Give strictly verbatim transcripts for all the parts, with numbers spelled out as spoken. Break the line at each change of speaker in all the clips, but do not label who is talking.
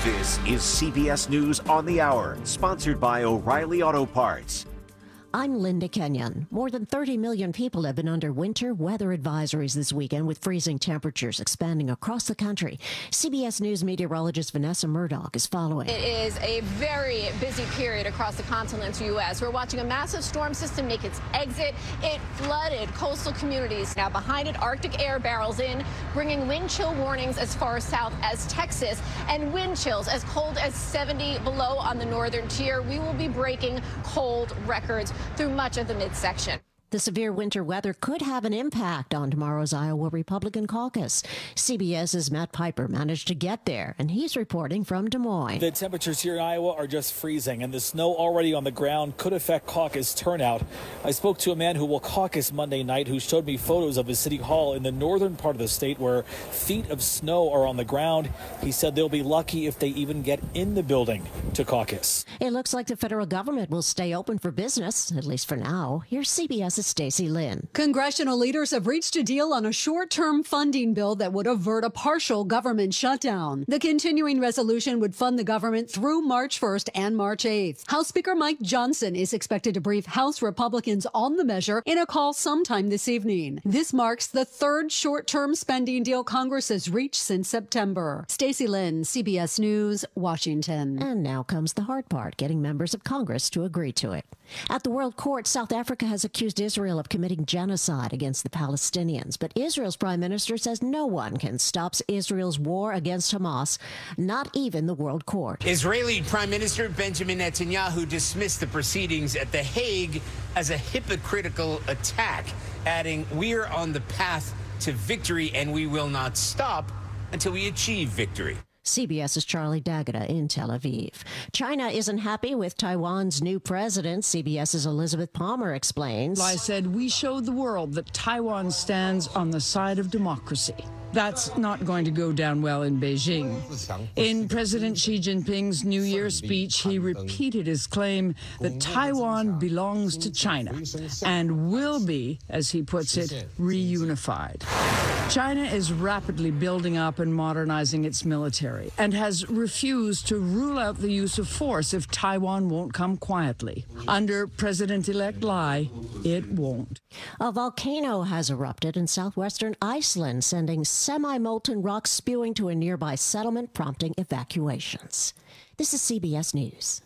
This is C B S News on the Hour, sponsored by O'Reilly Auto Parts.
I'm Linda Kenyon. More than thirty million people have been under winter weather advisories this weekend, with freezing temperatures expanding across the country. C B S News meteorologist Vanessa Murdoch is following.
It is a very busy period across the continental U S. We're watching a massive storm system make its exit. It flooded coastal communities. Now behind it, Arctic air barrels in, bringing wind chill warnings as far south as Texas, and wind chills as cold as seventy below on the northern tier. We will be breaking cold records through much of the midsection.
The severe winter weather could have an impact on tomorrow's Iowa Republican caucus. CBS's Matt Piper managed to get there, and he's reporting from Des Moines.
The temperatures here in Iowa are just freezing, and the snow already on the ground could affect caucus turnout. I spoke to a man who will caucus Monday night who showed me photos of his city hall in the northern part of the state where feet of snow are on the ground. He said they'll be lucky if they even get in the building to caucus.
It looks like the federal government will stay open for business, at least for now. Here's CBS's Stacey Lynn.
Congressional leaders have reached a deal on a short-term funding bill that would avert a partial government shutdown. The continuing resolution would fund the government through March first and March eighth. House Speaker Mike Johnson is expected to brief House Republicans on the measure in a call sometime this evening. This marks the third short-term spending deal Congress has reached since September. Stacey Lynn, C B S News, Washington.
And now comes the hard part, getting members of Congress to agree to it. At the World Court, South Africa has accused Israel of committing genocide against the Palestinians, but Israel's prime minister says no one can stop Israel's war against Hamas, not even the World Court.
Israeli Prime Minister Benjamin Netanyahu dismissed the proceedings at The Hague as a hypocritical attack, adding, "We're on the path to victory and we will not stop until we achieve victory."
CBS's Charlie D'Agata in Tel Aviv. China isn't happy with Taiwan's new president. CBS's Elizabeth Palmer explains.
I said we showed the world that Taiwan stands on the side of democracy. That's not going to go down well in Beijing. In President Xi Jinping's New Year speech, he repeated his claim that Taiwan belongs to China and will be, as he puts it, reunified. China is rapidly building up and modernizing its military and has refused to rule out the use of force if Taiwan won't come quietly. Under President-elect Lai, it won't.
A volcano has erupted in southwestern Iceland, sending semi-molten rock spewing to a nearby settlement, prompting evacuations. This is C B S News.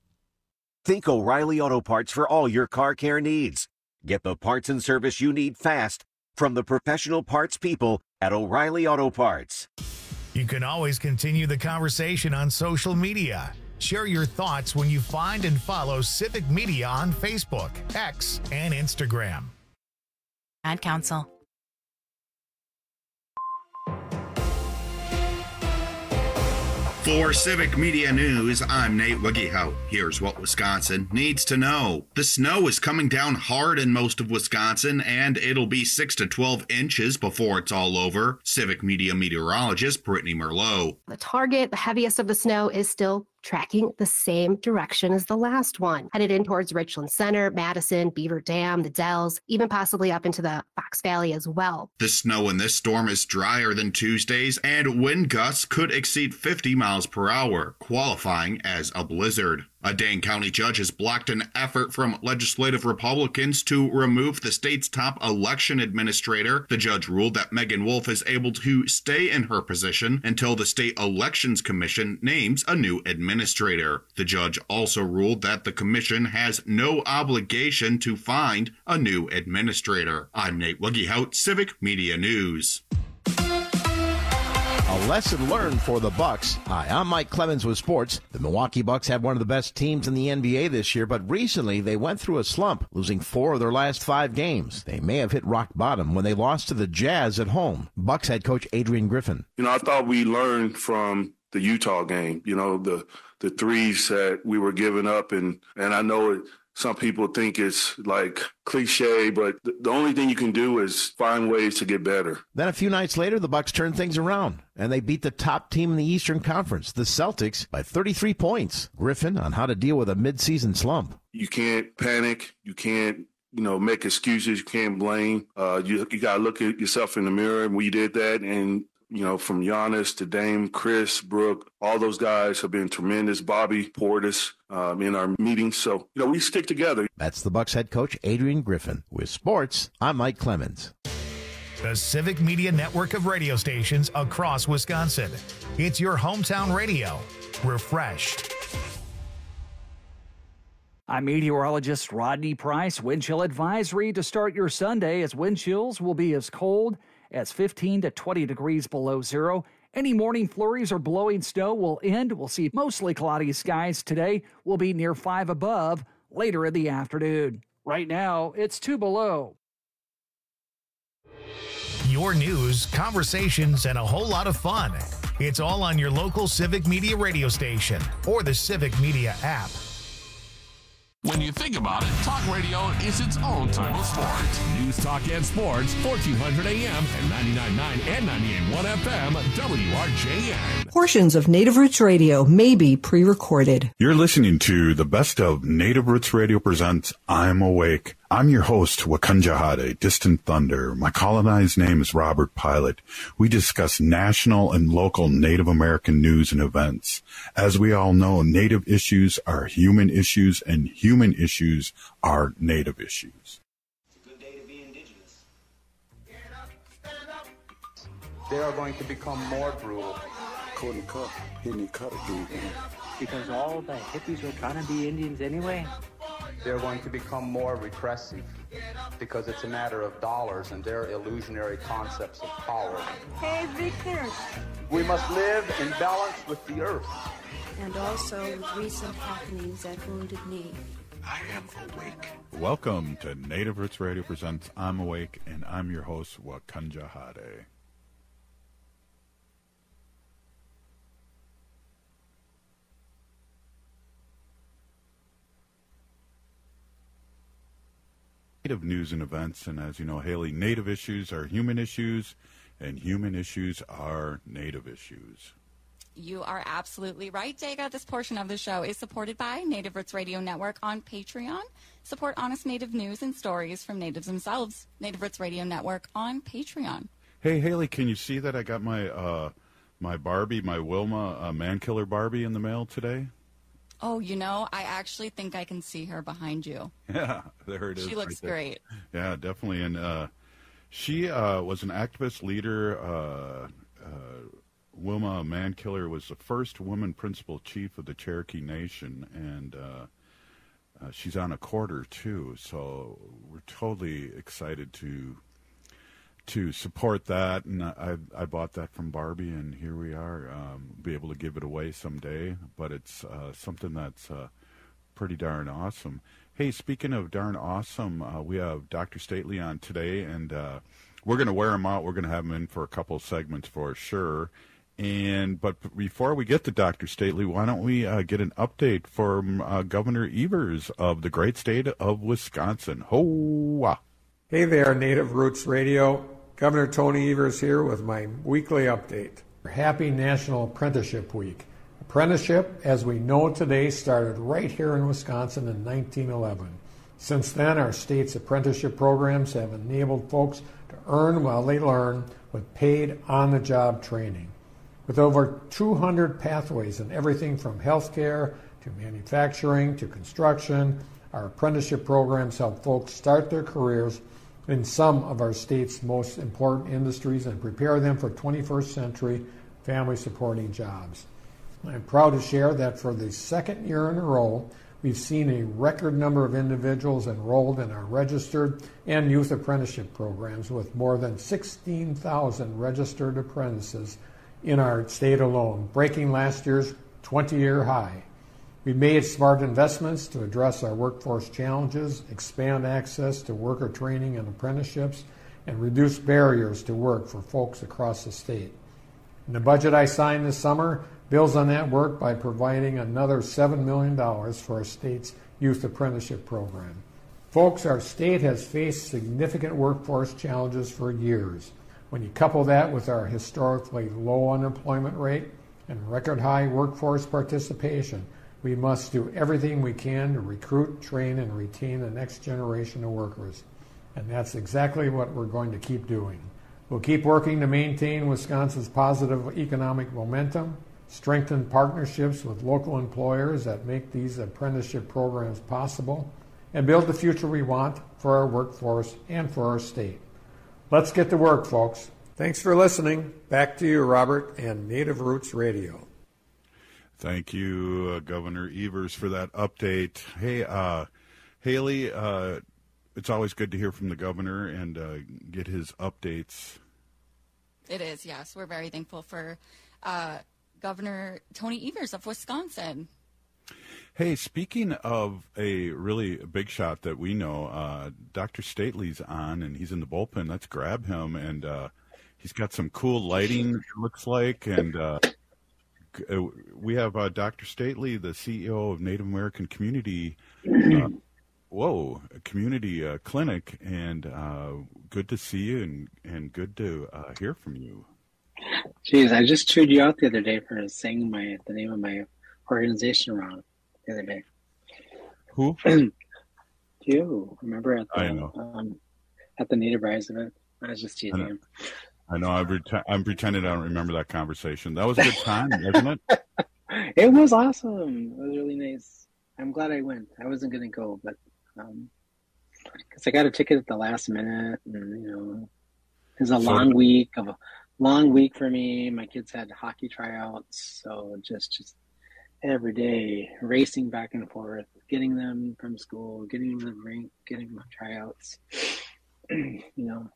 Think O'Reilly Auto Parts for all your car care needs. Get the parts and service you need fast from the professional parts people at O'Reilly Auto Parts.
You can always continue the conversation on social media. Share your thoughts when you find and follow Civic Media on Facebook, X, and Instagram.
Ad Council.
For Civic Media News, I'm Nate Wiggyhout. Here's what Wisconsin needs to know. The snow is coming down hard in most of Wisconsin, and it'll be six to twelve inches before it's all over. Civic Media meteorologist Brittany Merlot.
The target, the heaviest of the snow, is still tracking the same direction as the last one, headed in towards Richland Center, Madison, Beaver Dam, the Dells, even possibly up into the Fox Valley as well.
The snow in this storm is drier than Tuesday's, and wind gusts could exceed fifty miles per hour, qualifying as a blizzard. A Dane County judge has blocked an effort from legislative Republicans to remove the state's top election administrator. The judge ruled that Megan Wolf is able to stay in her position until the State Elections Commission names a new administrator. The judge also ruled that the commission has no obligation to find a new administrator. I'm Nate Wiggyhout, Civic Media News.
A lesson learned for the Bucks. Hi, I'm Mike Clemens with sports. The Milwaukee Bucks have one of the best teams in the N B A this year, but recently they went through a slump, losing four of their last five games. They may have hit rock bottom when they lost to the Jazz at home. Bucks head coach Adrian Griffin.
You know, I thought we learned from the Utah game, you know, the the threes that we were giving up, and, and I know it. Some people think it's like cliche, but the only thing you can do is find ways to get better.
Then a few nights later, the Bucks turned things around, and they beat the top team in the Eastern Conference, the Celtics, by thirty-three points. Griffin on how to deal with a midseason slump.
You can't panic. You can't, you know, make excuses. You can't blame. Uh, you you got to look at yourself in the mirror, and we did that, and you know, from Giannis to Dame, Chris, Brooke, all those guys have been tremendous. Bobby Portis um, in our meetings. So, you know, we stick together.
That's the Bucs head coach, Adrian Griffin. With sports, I'm Mike Clemens.
The Civic Media network of radio stations across Wisconsin. It's your hometown radio. Refreshed.
I'm meteorologist Rodney Price. Wind chill advisory to start your Sunday, as wind chills will be as cold as fifteen to twenty degrees below zero. Any morning flurries or blowing snow will end. We'll see mostly cloudy skies today. We'll be near five above later in the afternoon. Right now, it's two below.
Your news, conversations, and a whole lot of fun. It's all on your local Civic Media radio station or the Civic Media app.
When you think about it, talk radio is its own type of sport. News, talk, and sports, fourteen hundred A M and ninety-nine point nine and ninety-eight point one F M, W R J N.
Portions of Native Roots Radio may be pre-recorded.
You're listening to the best of Native Roots Radio presents I'm Awake. I'm your host, Wakunjahade, Distant Thunder. My colonized name is Robert Pilot. We discuss national and local Native American news and events. As we all know, Native issues are human issues, and human issues are Native issues.
It's a good day to be indigenous. Get up, stand up. They are going to become more brutal.
Couldn't cut, didn't cut again.
Because all the hippies were trying to be Indians anyway.
They're going to become more repressive because it's a matter of dollars and their illusionary concepts of power.
Hey, Victor.
We must live in balance with the earth.
And also with recent happenings at Wounded Knee.
I am awake. Welcome to Native Roots Radio presents I'm Awake, and I'm your host, Wakunjahade. Native news and events, and as you know, Haley, Native issues are human issues, and human issues are Native issues.
You are absolutely right, Dega. This portion of the show is supported by Native Roots Radio Network on Patreon. Support honest Native news and stories from Natives themselves. Native Roots Radio Network on Patreon.
Hey, Haley, can you see that I got my uh, my Barbie, my Wilma uh, Man-Killer Barbie in the mail today?
Oh, you know, I actually think I can see her behind you.
Yeah, there it is.
She looks
right
great.
Yeah, definitely. And uh, she uh, was an activist leader. Uh, uh, Wilma Man-Killer was the first woman principal chief of the Cherokee Nation, and uh, uh, she's on a quarter, too. So we're totally excited to to support that, and I I bought that from Barbie, and here we are. Um, be able to give it away someday, but it's uh, something that's uh, pretty darn awesome. Hey, speaking of darn awesome, uh, we have Doctor Stately on today, and uh, we're going to wear him out. We're going to have him in for a couple of segments for sure. And but before we get to Doctor Stately, why don't we uh, get an update from uh, Governor Evers of the great state of Wisconsin? Ho-wah.
Hey there, Native Roots Radio. Governor Tony Evers here with my weekly update. Happy National Apprenticeship Week. Apprenticeship, as we know today, started right here in Wisconsin in nineteen eleven. Since then, our state's apprenticeship programs have enabled folks to earn while they learn with paid on-the-job training. With over two hundred pathways in everything from healthcare to manufacturing to construction, our apprenticeship programs help folks start their careers in some of our state's most important industries and prepare them for twenty-first century family-supporting jobs. I'm proud to share that for the second year in a row, we've seen a record number of individuals enrolled in our registered and youth apprenticeship programs, with more than sixteen thousand registered apprentices in our state alone, breaking last year's twenty-year high. We made smart investments to address our workforce challenges, expand access to worker training and apprenticeships, and reduce barriers to work for folks across the state. In the budget I signed this summer builds on that work by providing another seven million dollars for our state's youth apprenticeship program. Folks, our state has faced significant workforce challenges for years. When you couple that with our historically low unemployment rate and record high workforce participation, we must do everything we can to recruit, train, and retain the next generation of workers. And that's exactly what we're going to keep doing. We'll keep working to maintain Wisconsin's positive economic momentum, strengthen partnerships with local employers that make these apprenticeship programs possible, and build the future we want for our workforce and for our state. Let's get to work, folks. Thanks for listening. Back to you, Robert, and Native Roots Radio.
Thank you, uh, Governor Evers, for that update. Hey, uh, Haley, uh, it's always good to hear from the governor and uh, get his updates.
It is, yes. We're very thankful for uh, Governor Tony Evers of Wisconsin.
Hey, speaking of a really big shot that we know, uh, Doctor Stately's on, and he's in the bullpen. Let's grab him, and uh, he's got some cool lighting, it looks like, and uh, we have uh, Doctor Stately, the C E O of Native American Community uh, Whoa, a community uh, clinic, and uh, good to see you, and, and good to uh, hear from you.
Jeez, I just chewed you out the other day for saying my the name of my organization wrong the other day.
Who?
You remember at the
I know.
Um, at the Native Rise event? I was just teasing him.
I know. I'm, ret- I'm pretending I don't remember that conversation. That was a good time, wasn't it?
It was awesome. It was really nice. I'm glad I went. I wasn't going to go, but um, because I got a ticket at the last minute, and you know, it was a
So-
long week of a long week for me. My kids had hockey tryouts, so just just every day racing back and forth, getting them from school, getting them to the rink, getting them tryouts. you know,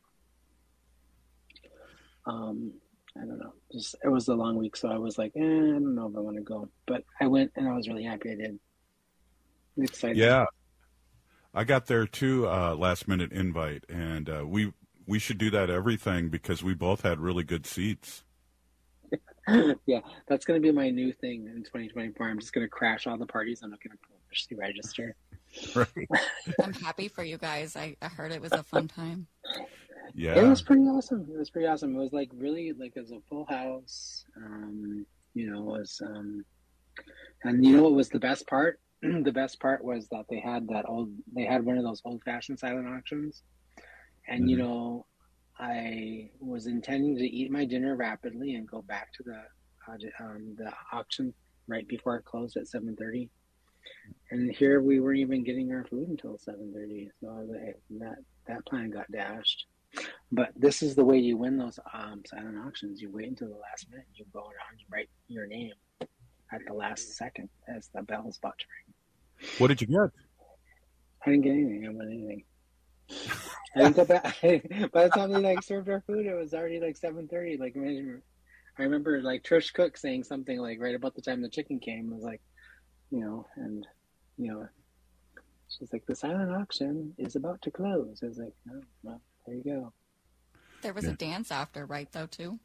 um, I don't know. Just it was a long week, so I was like, eh, I don't know if I want to go, but I went, and I was really happy I did. I'm excited.
Yeah. I got there too, uh, last minute invite, and uh, we we should do that everything because we both had really good seats.
Yeah, that's going to be my new thing in twenty twenty-four. I'm just going to crash all the parties. I'm not going to officially register.
Right.
I'm happy for you guys. I, I heard it was a fun time.
Yeah.
It was pretty awesome. It was pretty awesome. It was like really like it was a full house. Um, you know, it was um, and you know what was the best part? The best part was that they had that old. They had one of those old-fashioned silent auctions, and mm-hmm. you know, I was intending to eat my dinner rapidly and go back to the um, the auction right before it closed at seven thirty. And here we weren't even getting our food until seven thirty. So I was like, that that plan got dashed. But this is the way you win those um, silent auctions. You wait until the last minute. You go around, you write your name at the last second as the bell is about to ring.
What did you get?
I didn't get anything. I didn't want anything. I didn't go back. By the time they like served our food, it was already like seven thirty. Like I remember like Trish Cook saying something like right about the time the chicken came. It was like, you know, and you know, she's like, the silent auction is about to close. I was like, oh, well, there you go.
There was
Yeah.
a dance after, right, though, too?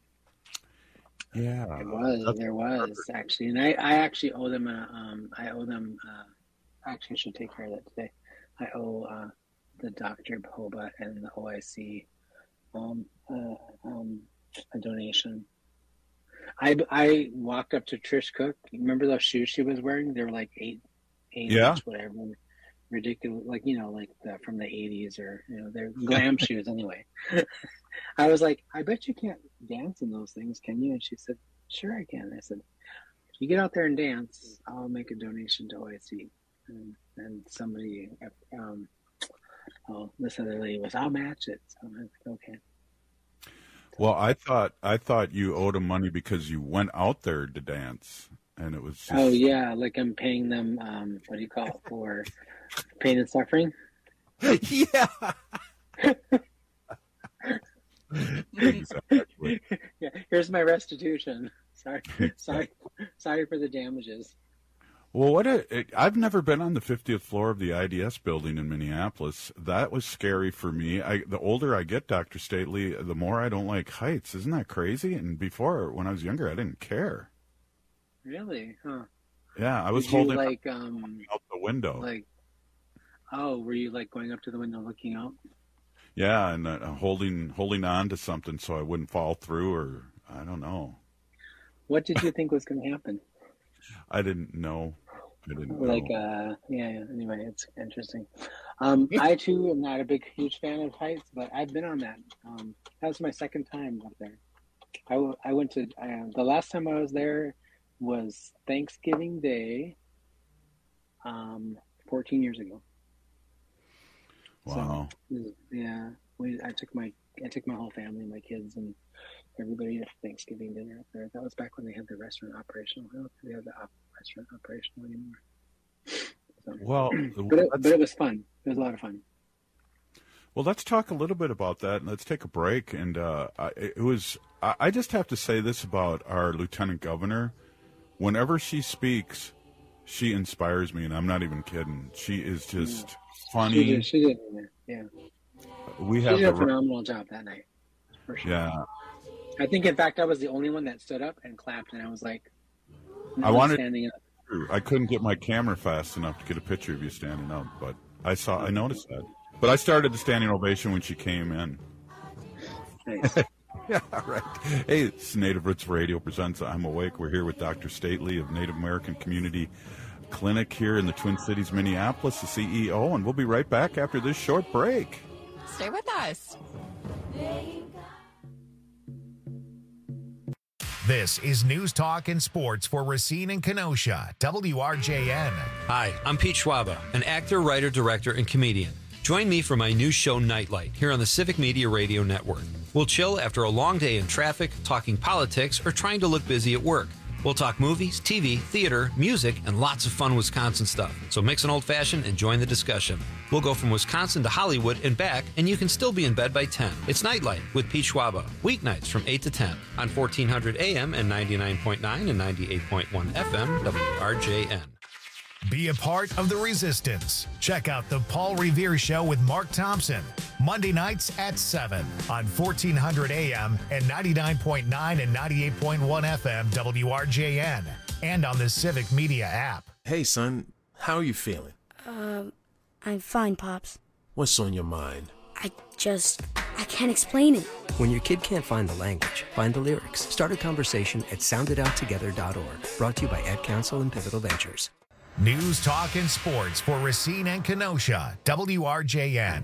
Yeah,
There was, there was actually, and I, I actually owe them a, um, I owe them, uh, actually I should take care of that today. I owe, uh, the Doctor Hoba and the O I C, um, uh, um, a donation. I, I walked up to Trish Cook. Remember those shoes she was wearing? They were like eight, eight
Yeah.
inch, whatever, ridiculous, like, you know, like the, from the eighties or, you know, they're glam shoes anyway. I was like, I bet you can't dance in those things, can you? And she said, sure I can. I said, if you get out there and dance, I'll make a donation to O I C. And, and somebody, um, oh, this other lady was, I'll match it. So I was like, okay.
Well, I thought I thought you owed them money because you went out there to dance, and it was just...
Oh yeah, like I'm paying them. Um, what do you call it, for pain and suffering?
Yeah. Exactly.
Yeah. Here's my restitution. Sorry, sorry, sorry for the damages.
Well, what a, it, I've never been on the fiftieth floor of the I D S building in Minneapolis. That was scary for me. I, the older I get, Doctor Stately, the more I don't like heights. Isn't that crazy? And before, when I was younger, I didn't care.
Really? Huh?
Yeah, I was
Did you,
holding
like um
out the window.
like oh, were you like going up to the window looking out?
Yeah, and uh, holding holding on to something so I wouldn't fall through, or I don't know.
What did you think was going to happen?
I didn't know. I didn't
like
know.
uh yeah, yeah. Anyway, it's interesting. Um, I too am not a big, huge fan of heights, but I've been on that. Um, that was my second time up there. I, w- I went to uh, the last time I was there was Thanksgiving Day, um, fourteen years ago.
Wow.
So, yeah, we I took my I took my whole family, my kids, and everybody to Thanksgiving dinner up there. That was back when they had the restaurant operational. I don't think they have the op- restaurant operational anymore. So,
Well,
but, it, but it was fun. It was a lot of fun.
Well, let's talk a little bit about that, and let's take a break. And uh, I, it was I, I just have to say this about our lieutenant governor. Whenever she speaks, she inspires me, and I'm not even kidding. She is just
yeah.
funny.
She did, she did, yeah.
We
she
have
did a
the,
phenomenal job that night, for sure.
Yeah.
I think, in fact, I was the only one that stood up and clapped, and I was like,
I wanted.
standing up.
I couldn't get my camera fast enough to get a picture of you standing up, but I saw. I noticed that. But I started the standing ovation when she came in.
Nice.
Yeah, right. Hey, it's Native Roots Radio presents I'm Awake. We're here with Doctor Stately of Native American Community Clinic here in the Twin Cities, Minneapolis, the C E O, and we'll be right back after this short break.
Stay with us.
This is News Talk and Sports for Racine and Kenosha, W R J N.
Hi, I'm Pete Schwaba, an actor, writer, director, and comedian. Join me for my new show, Nightlight, here on the Civic Media Radio Network. We'll chill after a long day in traffic, talking politics, or trying to look busy at work. We'll talk movies, T V, theater, music, and lots of fun Wisconsin stuff. So mix an old-fashioned and join the discussion. We'll go from Wisconsin to Hollywood and back, and you can still be in bed by ten. It's Nightlight with Pete Schwaba, weeknights from eight to ten on fourteen hundred A M and ninety-nine point nine and ninety-eight point one F M W R J N.
Be a part of the resistance. Check out the Paul Revere Show with Mark Thompson, Monday nights at seven on fourteen hundred A M and ninety-nine point nine and ninety-eight point one F M W R J N, and on the Civic Media app.
Hey, son, how are you feeling?
Um, I'm fine, Pops.
What's on your mind?
I just, I can't explain it.
When your kid can't find the language, find the lyrics. Start a conversation at sound it out together dot org. Brought to you by Ad Council and Pivotal Ventures.
News, talk, and sports for Racine and Kenosha, W R J N.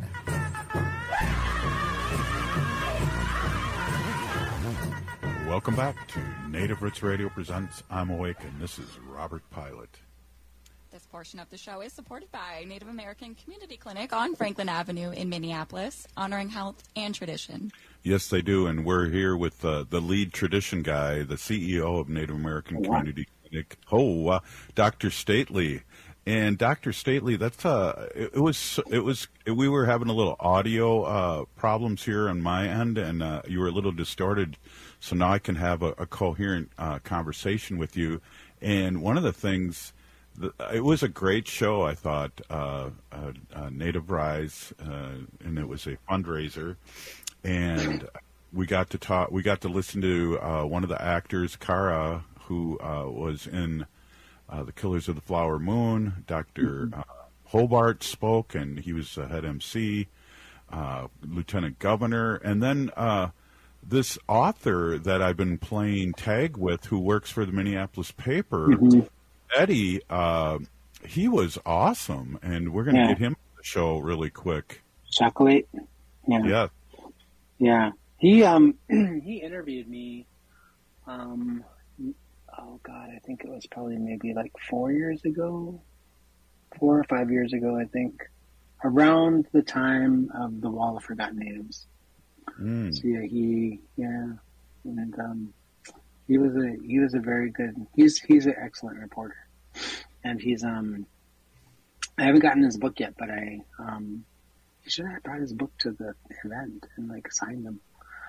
Welcome back to Native Roots Radio presents I'm Awake, and this is Robert Pilot.
This portion of the show is supported by Native American Community Clinic on Franklin Avenue in Minneapolis, honoring health and tradition.
Yes, they do, and we're here with uh, the lead tradition guy, the C E O of Native American Community Clinic, oh, uh, Doctor Stately. And Doctor Stately, that's uh, it, it was it was we were having a little audio uh, problems here on my end, and uh, you were a little distorted. So now I can have a, a coherent uh, conversation with you. And one of the things, the, it was a great show, I thought, uh, uh, uh, Native Rise, uh, and it was a fundraiser. And we got to talk. We got to listen to uh, one of the actors, Kara, who uh, was in uh, The Killers of the Flower Moon. Doctor Uh, Hobart spoke, and he was the head M C, uh, Lieutenant Governor, and then uh, this author that I've been playing tag with, who works for the Minneapolis paper, mm-hmm. Eddie. Uh, he was awesome, and we're going to yeah. get him on the show really quick.
Chocolate. Yeah.
Yeah.
Yeah. He um he interviewed me. Um. Oh God, I think it was probably maybe like four years ago, four or five years ago, I think, around the time of the Wall of Forgotten Natives.
Mm.
So yeah, he yeah, and um, he was a he was a very good. He's he's an excellent reporter, and he's um. I haven't gotten his book yet, but I um, he should have brought his book to the event and like signed them.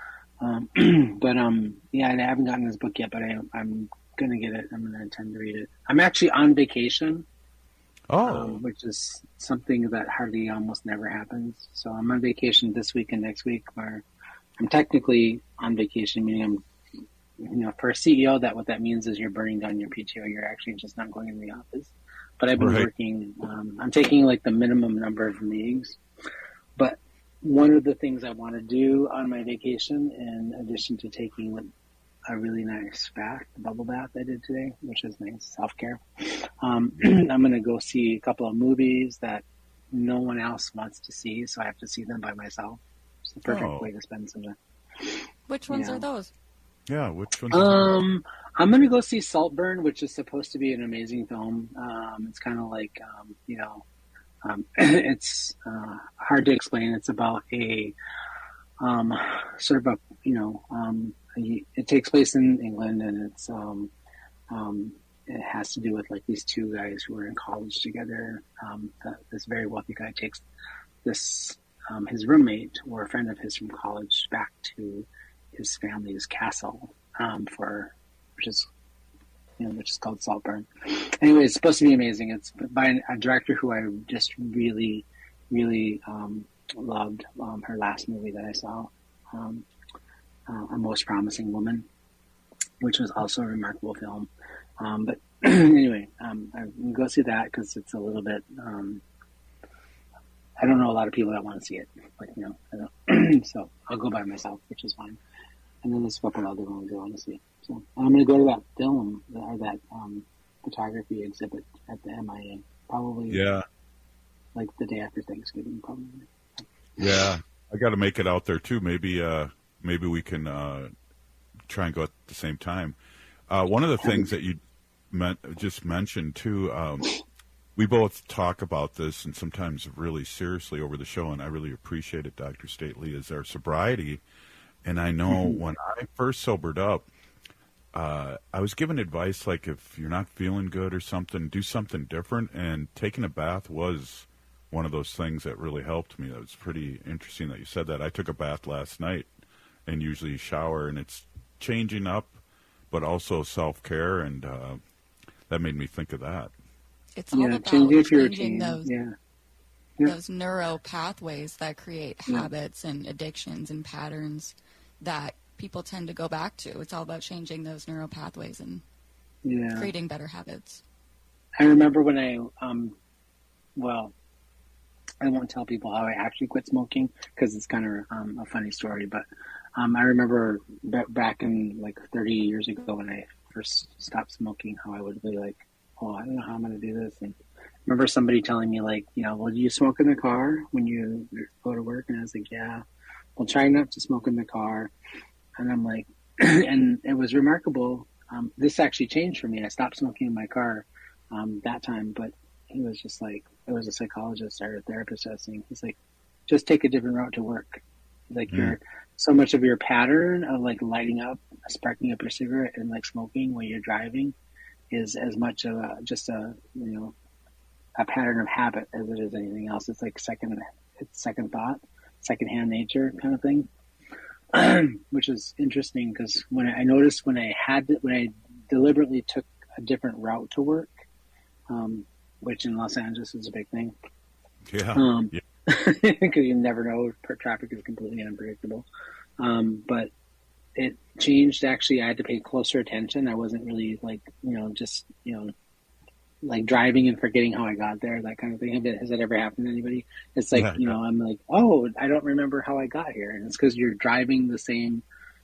Um, but um, yeah, I haven't gotten his book yet, but I, I'm gonna get it. I'm gonna intend to read it. I'm actually on vacation.
Oh,
um, which is something that hardly almost never happens. So I'm on vacation this week and next week, where I'm technically on vacation, meaning I'm, you know, for a C E O, that what that means is you're burning down your P T O. You're actually just not going in the office. But I've been right. working. Um, I'm taking like the minimum number of meetings. But one of the things I want to do on my vacation, in addition to taking a really nice bath, bubble bath I did today, which is nice, self-care. Um, I'm going to go see a couple of movies that no one else wants to see, so I have to see them by myself. It's the perfect
Oh.
way to spend some time.
Which ones
Yeah.
are those?
Yeah, which ones?
Um, I'm going to go see Saltburn, which is supposed to be an amazing film. Um, it's kind of like, um, you know, um, it's uh, hard to explain. It's about a um, sort of a, you know, um, a, it takes place in England, and it's um, um, it has to do with like these two guys who are in college together. Um, the, this very wealthy guy takes this um, his roommate or a friend of his from college back to his family's castle um, for which is you know which is called Saltburn. Anyway, it's supposed to be amazing. It's by a director who I just really, really um, loved. Um, her last movie that I saw, um, uh, A Most Promising Woman, which was also a remarkable film. Um, but anyway, um, I can go see that because it's a little bit. Um, I don't know a lot of people that want to see it, like you know, I don't. So I'll go by myself, which is fine. And then there's a couple other ones I want to see. So I'm going to go to that film or that um, photography exhibit at the M I A, probably.
Yeah.
Like the day after Thanksgiving, probably.
Yeah, I got to make it out there too. Maybe, uh, maybe we can uh, try and go at the same time. Uh, one of the things that you meant, just mentioned too, um, we both talk about this and sometimes really seriously over the show, and I really appreciate it, Doctor Stately, is our sobriety. And I know when I first sobered up, uh, I was given advice like if you're not feeling good or something, do something different. And taking a bath was one of those things that really helped me. That was pretty interesting that you said that. I took a bath last night and usually shower, and it's changing up, but also self-care, and uh, that made me think of that.
It's all
Yeah,
about
changing up your
changing
routine.
those
Yeah. Yeah.
those neuro pathways that create
Yeah.
habits and addictions and patterns that people tend to go back to. It's all about changing those neural pathways and
Yeah.
creating better habits.
I remember when I, um, well, I won't tell people how I actually quit smoking because it's kind of um, a funny story. But um, I remember b- back in like thirty years ago when I first stopped smoking, how I would be like, oh, I don't know how I'm going to do this. And I remember somebody telling me like, you know, well, do you smoke in the car when you go to work? And I was like, yeah. Well, try not to smoke in the car. And I'm like, and it was remarkable. Um, this actually changed for me. I stopped smoking in my car um, that time, but he was just like, it was a psychologist or a therapist I was saying, he's like, just take a different route to work. Like
Mm.
you're so much of your pattern of like lighting up, sparking up your cigarette and like smoking when you're driving is as much of a, just a, you know, a pattern of habit as it is anything else. It's like second, it's second thought, secondhand nature kind of thing. Which is interesting because when I, I noticed when I had, when I deliberately took a different route to work, um, which in Los Angeles is a big thing.
Yeah.
Um,
yeah.
because you never know, traffic is completely unpredictable. Um, but it changed. Actually, I had to pay closer attention. I wasn't really like, you know, just, you know, like driving and forgetting how I got there, that kind of thing. Has that ever happened to anybody? It's like,
Yeah,
you know, I'm like, oh, I don't remember how I got here. And it's because you're driving the same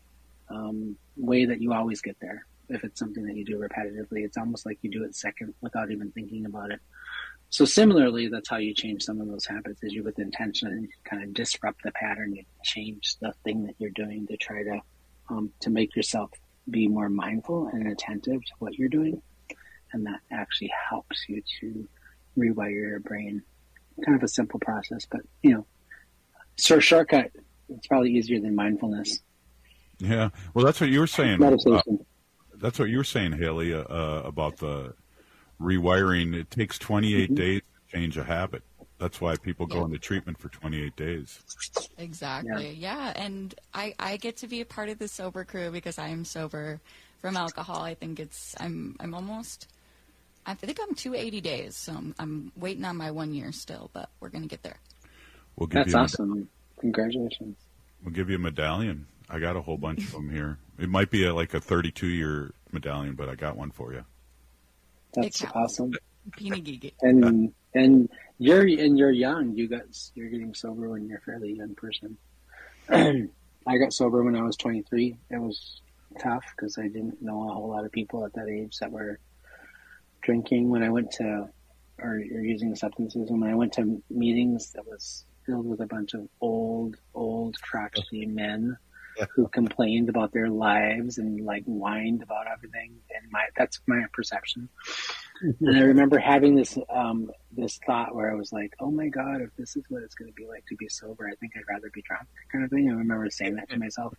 um, way that you always get there. If it's something that you do repetitively, it's almost like you do it second without even thinking about it. So similarly, that's how you change some of those habits, is you with intention and you kind of disrupt the pattern. You change the thing that you're doing to try to um, to make yourself be more mindful and attentive to what you're doing. And that actually helps you to rewire your brain. Kind of a simple process, but, you know, sort of shortcut, it's probably easier than mindfulness.
Yeah. Well, that's what you were saying.
Meditation.
Uh, that's what you were saying, Haley, uh, uh, about the rewiring. It takes twenty-eight
Mm-hmm.
days to change a habit. That's why people go
Yeah.
into treatment for twenty-eight days.
Exactly. Yeah. And I, I get to be a part of the sober crew because I am sober from alcohol. I think it's, I'm, I'm almost, I think I'm two hundred eighty days. So I'm, I'm waiting on my one year still, but we're going to get there.
We'll give
That's
you a
awesome. Congratulations.
We'll give you a medallion. I got a whole bunch of them here. It might be a, like a thirty-two year medallion, but I got one for you.
That's awesome.
Peeny Gigi.
And and you're and you're young. You got you're getting sober when you're a fairly young person. I got sober when I was twenty-three. It was tough because I didn't know a whole lot of people at that age that were drinking. When I went to, or, or using substances, and when I went to meetings that was filled with a bunch of old, old, crotchety men who complained about their lives and like whined about everything. And my, that's my perception. And I remember having this, um, this thought where I was like, oh my God, if this is what it's going to be like to be sober, I think I'd rather be drunk, kind of thing. I remember saying that to myself.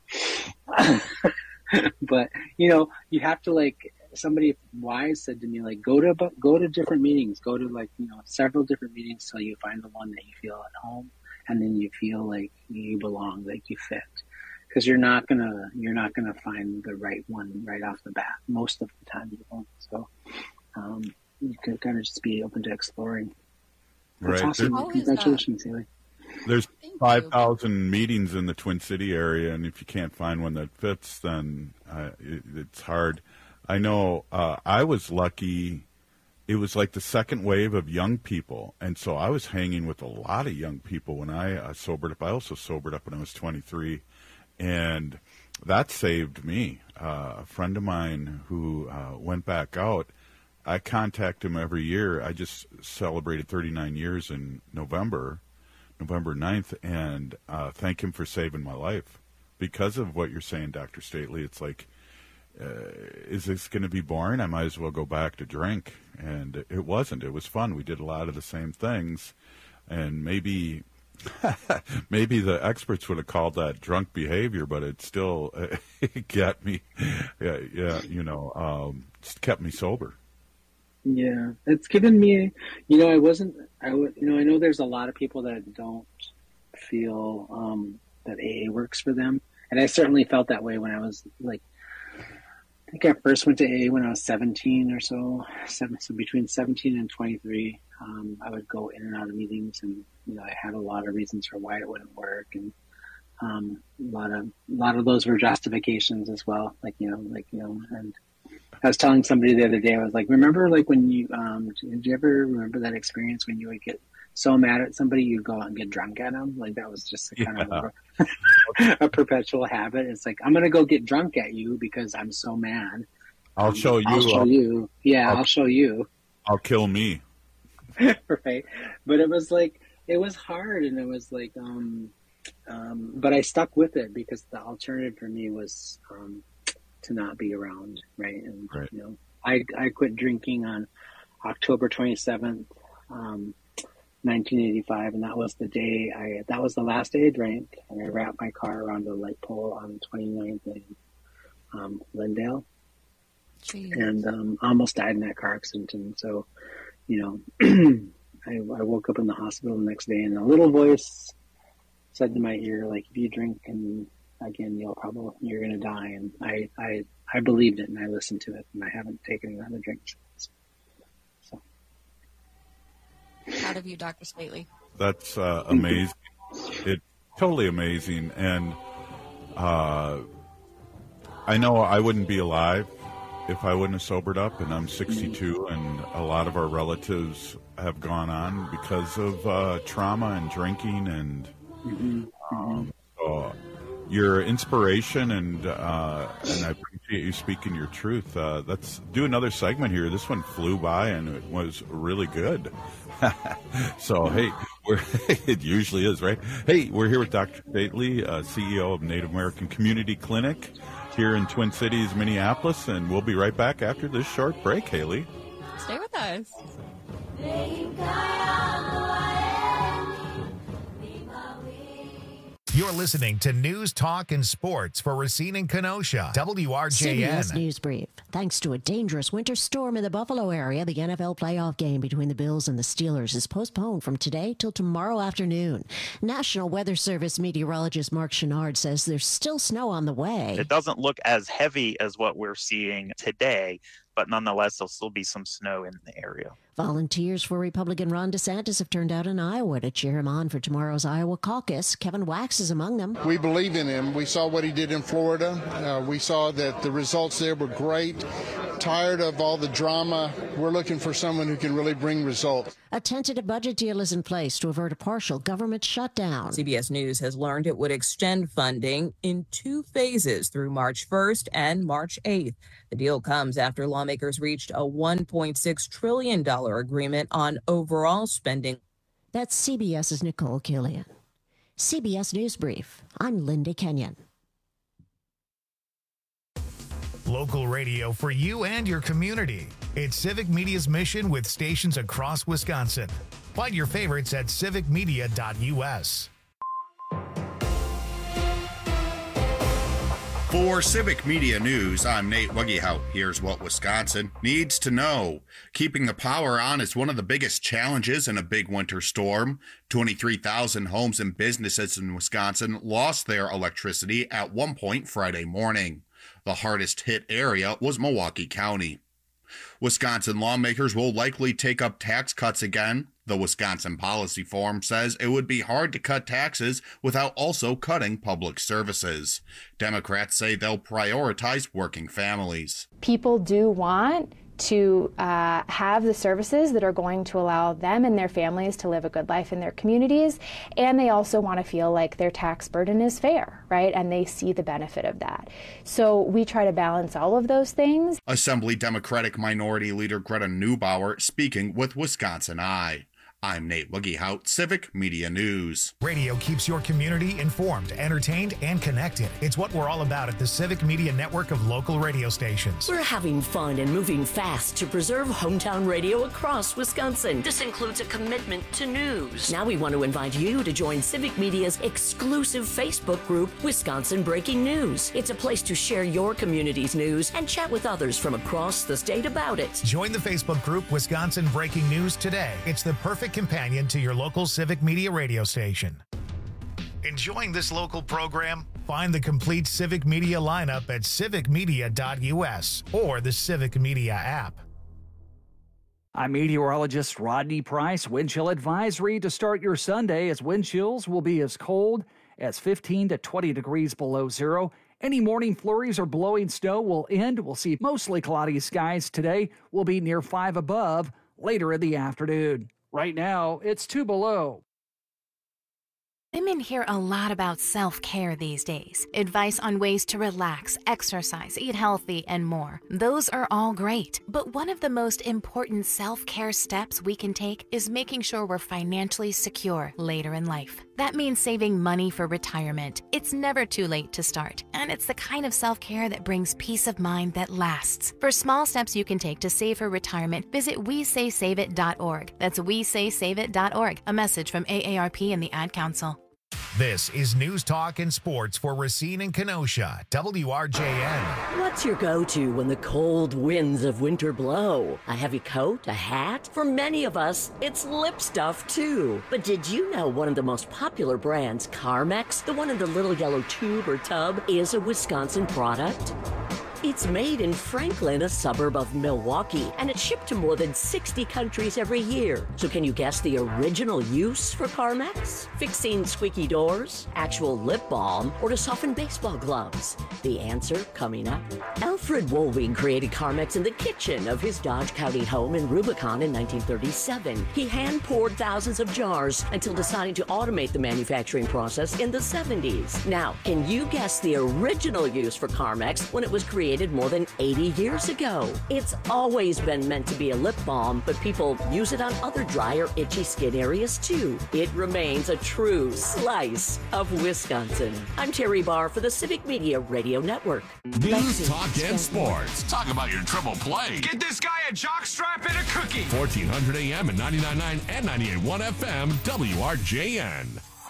But, you know, you have to like, somebody wise said to me, like, go to, go to different meetings, go to like, you know, several different meetings till you find the one that you feel at home. And then you feel like you belong, like you fit. Because you're not gonna you're not gonna find the right one right off the bat. Most of the time you won't. So um, you can kind of just be open to exploring. That's
right.
awesome.
There's,
Congratulations, Haley.
There's five thousand meetings in the Twin City area, and if you can't find one that fits, then uh, it, it's hard. I know uh, I was lucky. It was like the second wave of young people, and so I was hanging with a lot of young people when I uh, sobered up. I also sobered up when I was twenty-three. And that saved me. Uh, a friend of mine who uh, went back out, I contact him every year. I just celebrated thirty-nine years in November, November ninth, and uh, thank him for saving my life. Because of what you're saying, Doctor Stately, it's like, uh, is this going to be boring? I might as well go back to drink. And it wasn't. It was fun. We did a lot of the same things. And maybe... maybe the experts would have called that drunk behavior, but it still uh, it got me, yeah, yeah, you know, um, just kept me sober.
Yeah, it's given me, you know, I wasn't, I would, you know, I know there's a lot of people that don't feel um, that A A works for them, and I certainly felt that way when I was like, I think I first went to A A when I was seventeen or so, seven, so between seventeen and twenty-three. Um, I would go in and out of meetings, and you know, I had a lot of reasons for why it wouldn't work, and um, a lot of a lot of those were justifications as well. Like you know, like you know, and I was telling somebody the other day, I was like, remember, like when you um, did you ever remember that experience when you would get so mad at somebody, you'd go out and get drunk at them? Like that was just a kind yeah. of a, a perpetual habit. It's like I'm gonna go get drunk at you because I'm so mad.
I'll
um,
show you.
I'll show
I'll,
you. Yeah, I'll,
I'll
show you.
I'll kill me.
Right, but it was like it was hard, and it was like um um but I stuck with it because the alternative for me was um to not be around, right? And
right.
you know, I I quit drinking on October twenty-seventh, um nineteen eighty-five, and that was the day I that was the last day I drank, and I wrapped my car around the light pole on twenty-ninth in um Lindale. Jeez. And um almost died in that car accident. And so you know, I, I woke up in the hospital the next day, and a little voice said to my ear, like, if you drink and again, you'll probably, you're going to die. And I, I, I believed it, and I listened to it, and I haven't taken another drink since. So.
Proud of you, Doctor Stately.
That's uh, amazing. It's totally amazing. And uh, I know I wouldn't be alive if I wouldn't have sobered up, and I'm sixty-two, and a lot of our relatives have gone on because of uh, trauma and drinking, and
mm-hmm.
um, so your inspiration, and uh, and I appreciate you speaking your truth. Uh, let's do another segment here. This one flew by, and it was really good. So, hey, we're, it usually is, right? Hey, we're here with Doctor Stately, uh, C E O of Native American Community Clinic here in Twin Cities, Minneapolis, and we'll be right back after this short break, Haley.
Stay with us.
You're listening to News, Talk, and Sports for Racine and Kenosha. W R J N.
C B S News Brief. Thanks to a dangerous winter storm in the Buffalo area, the N F L playoff game between the Bills and the Steelers is postponed from today till tomorrow afternoon. National Weather Service meteorologist Mark Chenard says there's still snow on the way.
It doesn't look as heavy as what we're seeing today, but nonetheless, there'll still be some snow in the area.
Volunteers for Republican Ron DeSantis have turned out in Iowa to cheer him on for tomorrow's Iowa caucus. Kevin Wax is among them.
We believe in him. We saw what he did in Florida. Uh, we saw that the results there were great. tired of all the drama. We're looking for someone who can really bring results.
A tentative budget deal is in place to avert a partial government shutdown.
C B S News has learned it would extend funding in two phases through March first and March eighth. The deal comes after lawmakers reached a one point six trillion dollars agreement on overall spending.
That's CBS's Nicole Killian. C B S News Brief. I'm Linda Kenyon.
Local radio for you and your community. It's Civic Media's mission with stations across Wisconsin. Find your favorites at civic media dot U S.
For Civic Media News, I'm Nate Wuggehout. Here's what Wisconsin needs to know. Keeping the power on is one of the biggest challenges in a big winter storm. twenty-three thousand homes and businesses in Wisconsin lost their electricity at one point Friday morning. The hardest hit area was Milwaukee County. Wisconsin lawmakers will likely take up tax cuts again. The Wisconsin Policy Forum says it would be hard to cut taxes without also cutting public services. Democrats say they'll prioritize working families.
People do want to uh, have the services that are going to allow them and their families to live a good life in their communities, and they also want to feel like their tax burden is fair, right? And they see the benefit of that. So we try to balance all of those things.
Assembly Democratic Minority Leader Greta Neubauer speaking with Wisconsin Eye. I'm Nate Wuggehout, Civic Media News.
Radio keeps your community informed, entertained, and connected. It's what we're all about at the Civic Media network of local radio stations.
We're having fun and moving fast to preserve hometown radio across Wisconsin. This includes a commitment to news. Now we want to invite you to join Civic Media's exclusive Facebook group, Wisconsin Breaking News. It's a place to share your community's news and chat with others from across the state about it.
Join the Facebook group, Wisconsin Breaking News today. It's the perfect companion to your local Civic Media radio station. Enjoying this local program? Find the complete Civic Media lineup at civic media dot U S or the Civic Media app.
I'm meteorologist Rodney Price. Wind chill advisory to start your Sunday as wind chills will be as cold as fifteen to twenty degrees below zero. Any morning flurries or blowing snow will end. We'll see mostly cloudy skies today. We'll be near five above later in the afternoon. Right now, it's two below.
Women hear a lot about self-care these days. Advice on ways to relax, exercise, eat healthy, and more. Those are all great. But one of the most important self-care steps we can take is making sure we're financially secure later in life. That means saving money for retirement. It's never too late to start, and it's the kind of self-care that brings peace of mind that lasts. For small steps you can take to save for retirement, visit we say save it dot org. That's we say save it dot org. A message from A A R P and the Ad Council.
This is News Talk and Sports for Racine and Kenosha, W R J N.
What's your go-to when the cold winds of winter blow? A heavy coat, a hat? For many of us, it's lip stuff too. But did you know one of the most popular brands, Carmex, the one in the little yellow tube or tub, is a Wisconsin product? It's made in Franklin, a suburb of Milwaukee, and it's shipped to more than sixty countries every year. So can you guess the original use for Carmex? Fixing squeaky doors, actual lip balm, or to soften baseball gloves? The answer coming up. Alfred Wolving created Carmex in the kitchen of his Dodge County home in Rubicon in nineteen thirty-seven. He hand-poured thousands of jars until deciding to automate the manufacturing process in the seventies. Now, can you guess the original use for Carmex when it was created more than eighty years ago? It's always been meant to be a lip balm, but people use it on other dry or itchy skin areas too. It remains a true slice of Wisconsin. I'm Terry Barr for the Civic Media Radio Network.
News, talk, and sports. Talk about your triple play.
Get this guy a jockstrap and a cookie.
fourteen hundred A M and ninety-nine point nine and ninety-eight point one F M, W R J N.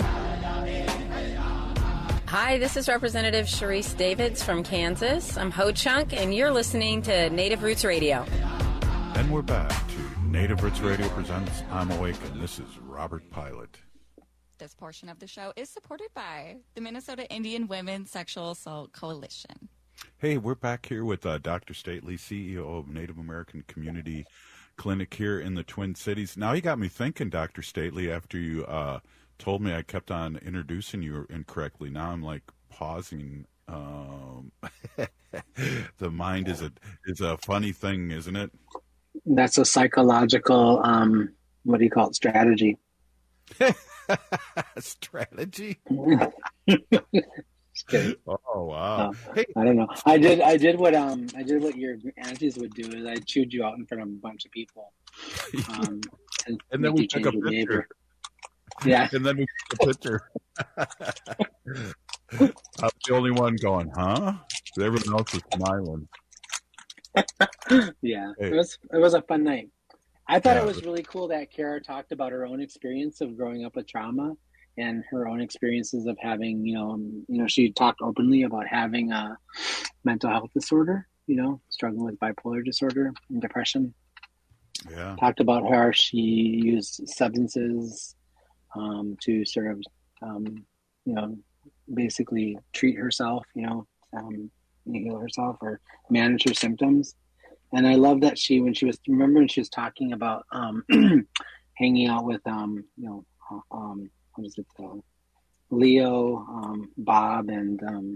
Hi, this is Representative Sharice Davids from Kansas. I'm Ho Chunk, and you're listening to Native Roots Radio.
And we're back to Native Roots Radio presents I'm Awake, and this is Robert Pilot.
This portion of the show is supported by the Minnesota Indian Women's Sexual Assault Coalition.
Hey, we're back here with uh, Doctor Stately, C E O of Native American Community Clinic here in the Twin Cities. Now you got me thinking, Doctor Stately, after you uh, told me I kept on introducing you incorrectly. Now I'm like pausing uh, Um, the mind is a is a funny thing, isn't it?
That's a psychological, um, what do you call it, strategy.
Strategy?
Just kidding.
Oh wow!
Uh,
hey,
I don't know. I did. I did what um. I did what your aunties would do. Is I chewed you out in front of a bunch of people. Um, and,
and then we took a picture.
Behavior. Yeah.
And then we took a picture. I was the only one going, huh? Everyone else was smiling.
Yeah,
Hey.
it was it was a fun night. I thought
Yeah.
it was really cool that Kara talked about her own experience of growing up with trauma and her own experiences of having, you know, um, you know, she talked openly about having a mental health disorder, you know, struggling with bipolar disorder and depression.
Yeah.
Talked about how she used substances um, to sort of, um, you know, basically treat herself, you know, um, heal herself or manage her symptoms. And I love that she, when she was, remember when she was talking about um, hanging out with, um, you know, uh, um, what is it, uh, Leo, um, Bob, and um,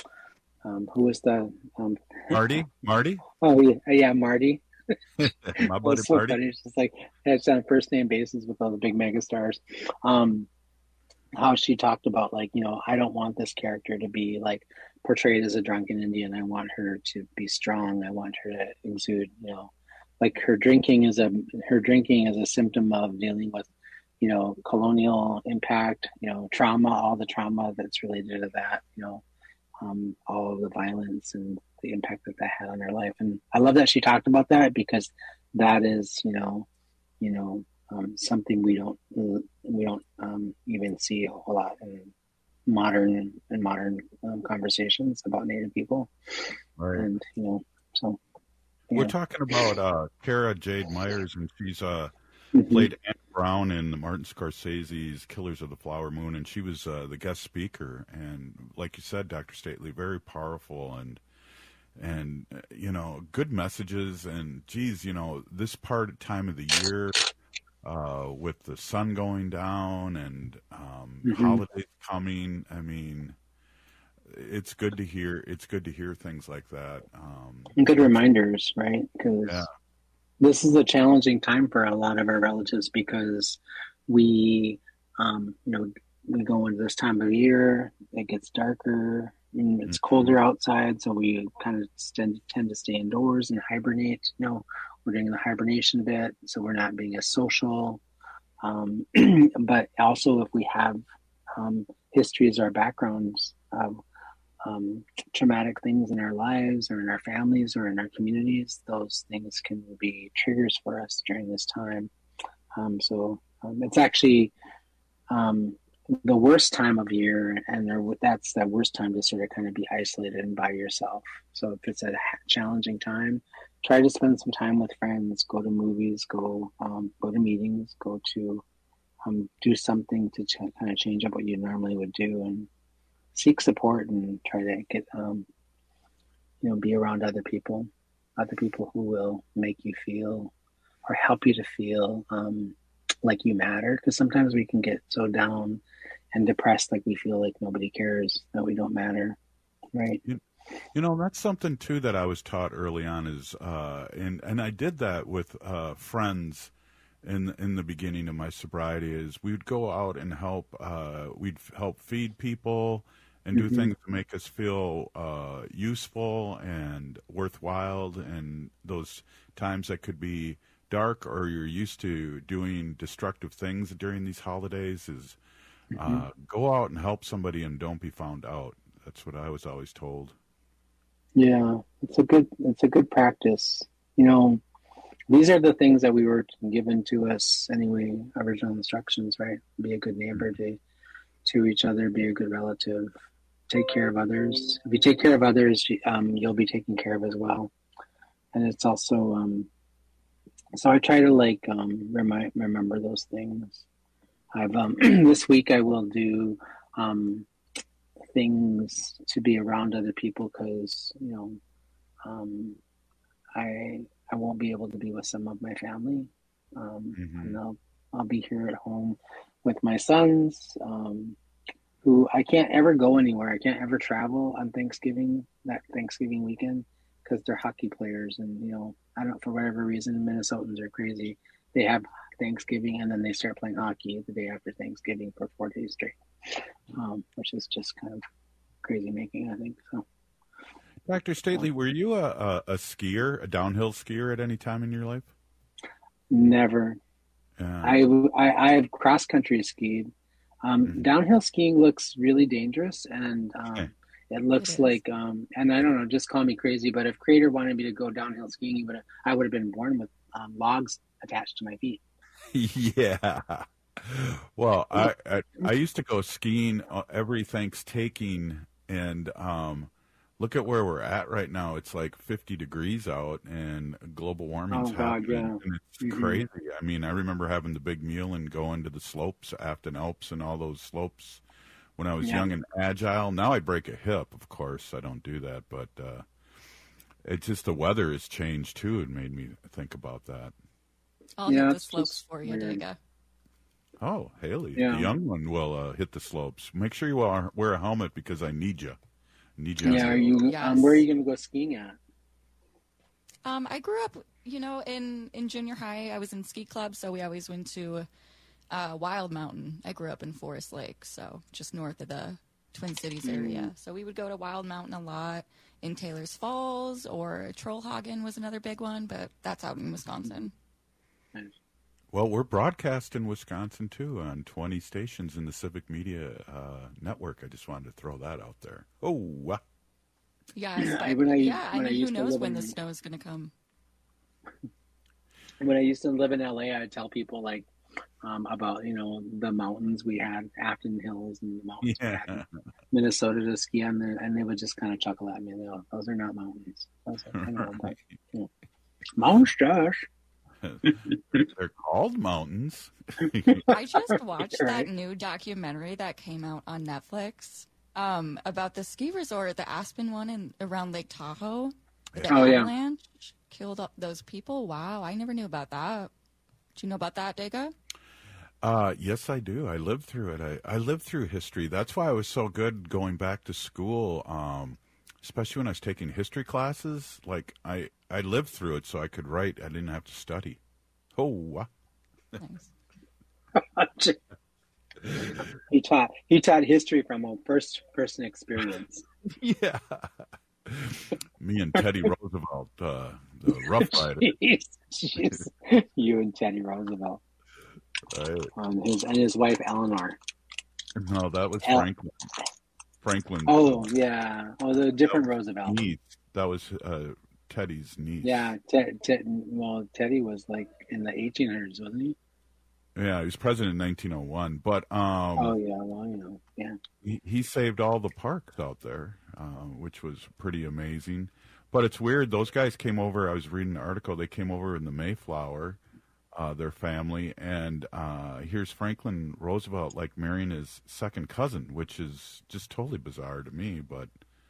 um, who was the um,
Marty? Marty?
Oh yeah, yeah, Marty.
My
It
buddy
was so
Marty.
funny. It's just like it's on a first name basis with all the big mega stars. Um, how she talked about, like, you know, I don't want this character to be like portrayed as a drunken Indian. I want her to be strong. I want her to exude, you know, like her drinking is a her drinking is a symptom of dealing with, you know, colonial impact, you know, trauma, all the trauma that's related to that, you know, um, all of the violence and the impact that that had on her life. And I love that she talked about that, because that is, you know, you know, um, something we don't we don't um, even see a whole lot in modern in modern um, conversations about Native people.
Right.
And you know, so yeah.
We're talking about uh, Kara Jade Myers, and she's uh,
Mhm.
played Anne Brown in Martin Scorsese's Killers of the Flower Moon, and she was uh, the guest speaker. And like you said, Doctor Stately, very powerful and and uh, you know, good messages. And geez, you know, this part time of the year, uh, with the sun going down and um,
Mhm.
holidays coming, I mean, it's good to hear. It's good to hear things like that. Um,
And good reminders, right? Because
Yeah.
this is a challenging time for a lot of our relatives, because we, um, you know, we go into this time of year, it gets darker, and it's colder outside, so we kind of tend, tend to stay indoors and hibernate. You know, we're doing the hibernation bit, so we're not being as social. Um, but also, if we have um, histories or backgrounds of um, traumatic things in our lives or in our families or in our communities, those things can be triggers for us during this time. Um, so um, it's actually um, the worst time of year, and there, that's that worst time to sort of kind of be isolated and by yourself. So if it's a challenging time, try to spend some time with friends, go to movies, go um, go to meetings, go to um, do something to ch- kind of change up what you normally would do, and seek support and try to get, um, you know, be around other people, other people who will make you feel or help you to feel um, like you matter. Because sometimes we can get so down and depressed, like we feel like nobody cares, that we don't matter, right?
You, you know, that's something too that I was taught early on is, uh, and and I did that with uh, friends in in the beginning of my sobriety. Is we'd go out and help, uh, we'd help feed people and do
Mhm.
things to make us feel uh, useful and worthwhile. And those times that could be dark, or you're used to doing destructive things during these holidays, is uh, go out and help somebody and don't be found out. That's what I was always told.
Yeah, it's a good it's a good practice. You know, these are the things that we were given to us anyway, original instructions, right? Be a good neighbor to to each other, be a good relative, take care of others. If you take care of others, um, you'll be taken care of as well. And it's also um, so I try to like um, remind remember those things. I've um, this week I will do um, things to be around other people, because you know um, I I won't be able to be with some of my family, um,
Mhm.
and I'll I'll be here at home with my sons, um, who I can't ever go anywhere. I can't ever travel on Thanksgiving, that Thanksgiving weekend, because they're hockey players. And, you know, I don't, for whatever reason, Minnesotans are crazy. They have Thanksgiving and then they start playing hockey the day after Thanksgiving for four days straight, um, which is just kind of crazy making, I think. So,
Doctor Stately, were you a, a, a skier, a downhill skier at any time in your life?
Never.
Uh,
I, I, I have cross country skied. Um,
mm-hmm.
Downhill skiing looks really dangerous, and um, okay. it looks it like, um, and I don't know, just call me crazy, but if Crater wanted me to go downhill skiing, he would have, I would have been born with um, logs attached to my feet.
Yeah. Well, I, I I used to go skiing every Thanksgiving, and um, look at where we're at right now. It's like fifty degrees out, and global warming's
oh, God,
happening,
yeah.
and it's
mm-hmm.
crazy. I mean, I remember having the big meal and going to the slopes, Afton Alps, and all those slopes when I was
Yeah.
young and agile. Now I break a hip, of course. I don't do that, but uh, it's just the weather has changed too. It made me think about that.
I'll
Yeah,
hit the
it's
slopes
just
for you,
weird.
Dega.
Oh, Haley,
Yeah.
the young one will uh, hit the slopes. Make sure you wear, wear a helmet because I need you. I need you.
Yeah, are you,
Yes.
um, where are you going to go skiing at?
Um, I grew up, you know, in, in junior high. I was in ski club, so we always went to uh, Wild Mountain. I grew up in Forest Lake, so just north of the Twin Cities area.
Mm.
So we would go to Wild Mountain a lot. In Taylor's Falls, or Trollhagen was another big one, but that's out in Wisconsin.
Well, we're broadcast in Wisconsin, too, on twenty stations in the Civic Media uh, Network. I just wanted to throw that out there. Oh, wow.
Yes, but,
I- when I-
yeah, I
when I
mean, who
used to
knows
live
when
in-
the snow is going to come.
When I used to live in L A, I'd tell people like um, about, you know, the mountains we had, Afton Hills and the mountains we had in Minnesota to ski on there, and they would just kind of chuckle at me. They go, those are not mountains. Those are, I know, but, you know, mountains, Josh.
They're called mountains.
I just watched
Right.
that new documentary that came out on Netflix um, about the ski resort, the Aspen one in around Lake Tahoe. The
Oh, yeah.
avalanche killed up those people. Wow, I never knew about that. Do you know about that, Dega?
Uh, yes, I do. I lived through it. I, I lived through history. That's why I was so good going back to school, um, especially when I was taking history classes. Like, I, I lived through it so I could write. I didn't have to study. Oh, wow.
Nice.
he taught he taught history from a first person experience.
Yeah. Me and Teddy Roosevelt, uh, the Rough Rider.
Jeez, jeez. You and Teddy Roosevelt,
Right.
um, his and his wife Eleanor.
No, that was
El-
Franklin. Franklin.
Oh yeah, oh the different Roosevelt.
Niece. That was uh, Teddy's niece.
Yeah, Ted, Ted. Well, Teddy was like in the eighteen hundreds, wasn't he?
Yeah, he was president in nineteen oh one. But um,
Oh yeah, well you know, yeah.
he, he saved all the parks out there, uh, which was pretty amazing. But it's weird. Those guys came over. I was reading an article. They came over in the Mayflower, uh, their family. And uh, here's Franklin Roosevelt like marrying his second cousin, which is just totally bizarre to me. But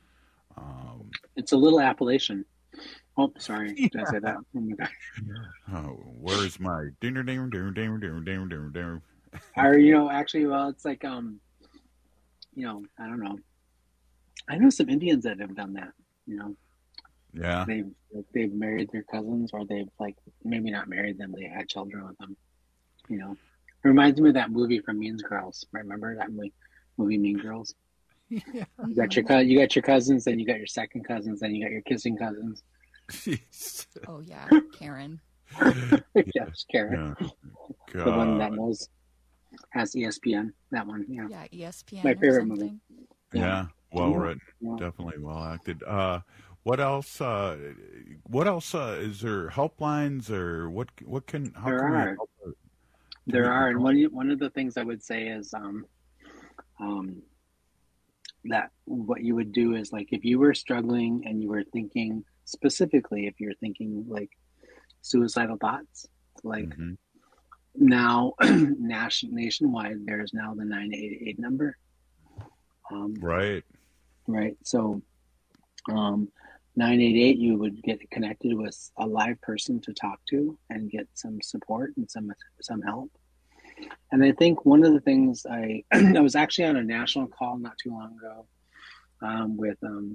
um,
It's a little Appalachian. Oh, sorry, did I say that? Oh my gosh.
oh, where's my dinner, dinner, dinner, dinner, dinner, dinner, dinner, dinner.
Or you know, actually, well, it's like um, you know, I don't know. I know some Indians that have done that. You know,
Yeah.
they've they've married their cousins, or they've like maybe not married them, they had children with them. You know, it reminds me of that movie from Mean Girls. Remember that movie, movie Mean Girls?
Yeah.
You got your cou- you got your cousins, then you got your second cousins, then you got your kissing cousins.
Oh yeah, Karen.
Yes, Karen,
Yeah.
the one that
God.
knows has E S P N. That one, yeah.
Yeah, E S P N.
My
or
favorite
something.
movie.
Yeah, well
Yeah.
written,
Yeah.
definitely well acted. Uh, what else? Uh, what else? Uh, is there helplines or what? What can? How
There
can we
are.
help? Can
There
we
are, and
help?
one one of the things I would say is um, um, that what you would do is like if you were struggling and you were thinking specifically, if you're thinking like suicidal thoughts, like
Mhm.
now nation nationwide, there is now the nine eight eight number. Um,
Right.
right. So, um, nine eight eight, you would get connected with a live person to talk to and get some support and some some help. And I think one of the things I I was actually on a national call not too long ago um, with um,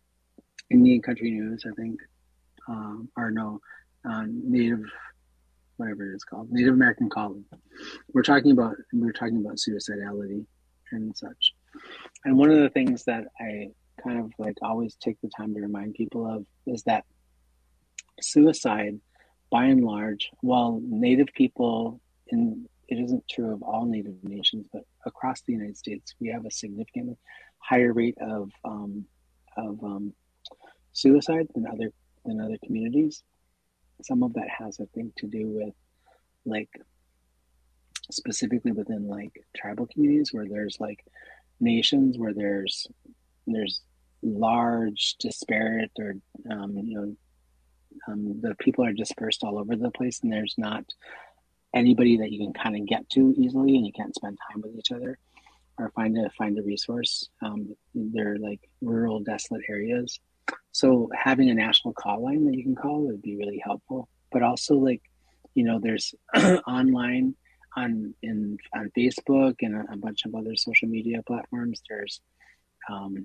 Indian Country News, I think, um, or no, uh, Native, whatever it is called, Native American Calling. We're talking about we we're talking about suicidality and such. And one of the things that I kind of like always take the time to remind people of is that suicide, by and large, while Native people, and it isn't true of all Native nations, but across the United States, we have a significantly higher rate of um, of um, suicide than other than other communities. Some of that has, I think, to do with like specifically within like tribal communities where there's like nations where there's there's large disparate or um, you know um, the people are dispersed all over the place and there's not anybody that you can kind of get to easily and you can't spend time with each other or find a find a resource. Um, they're like rural, desolate areas. So having a national call line that you can call would be really helpful. But also like, you know, there's online on in on Facebook and a, a bunch of other social media platforms. There's um,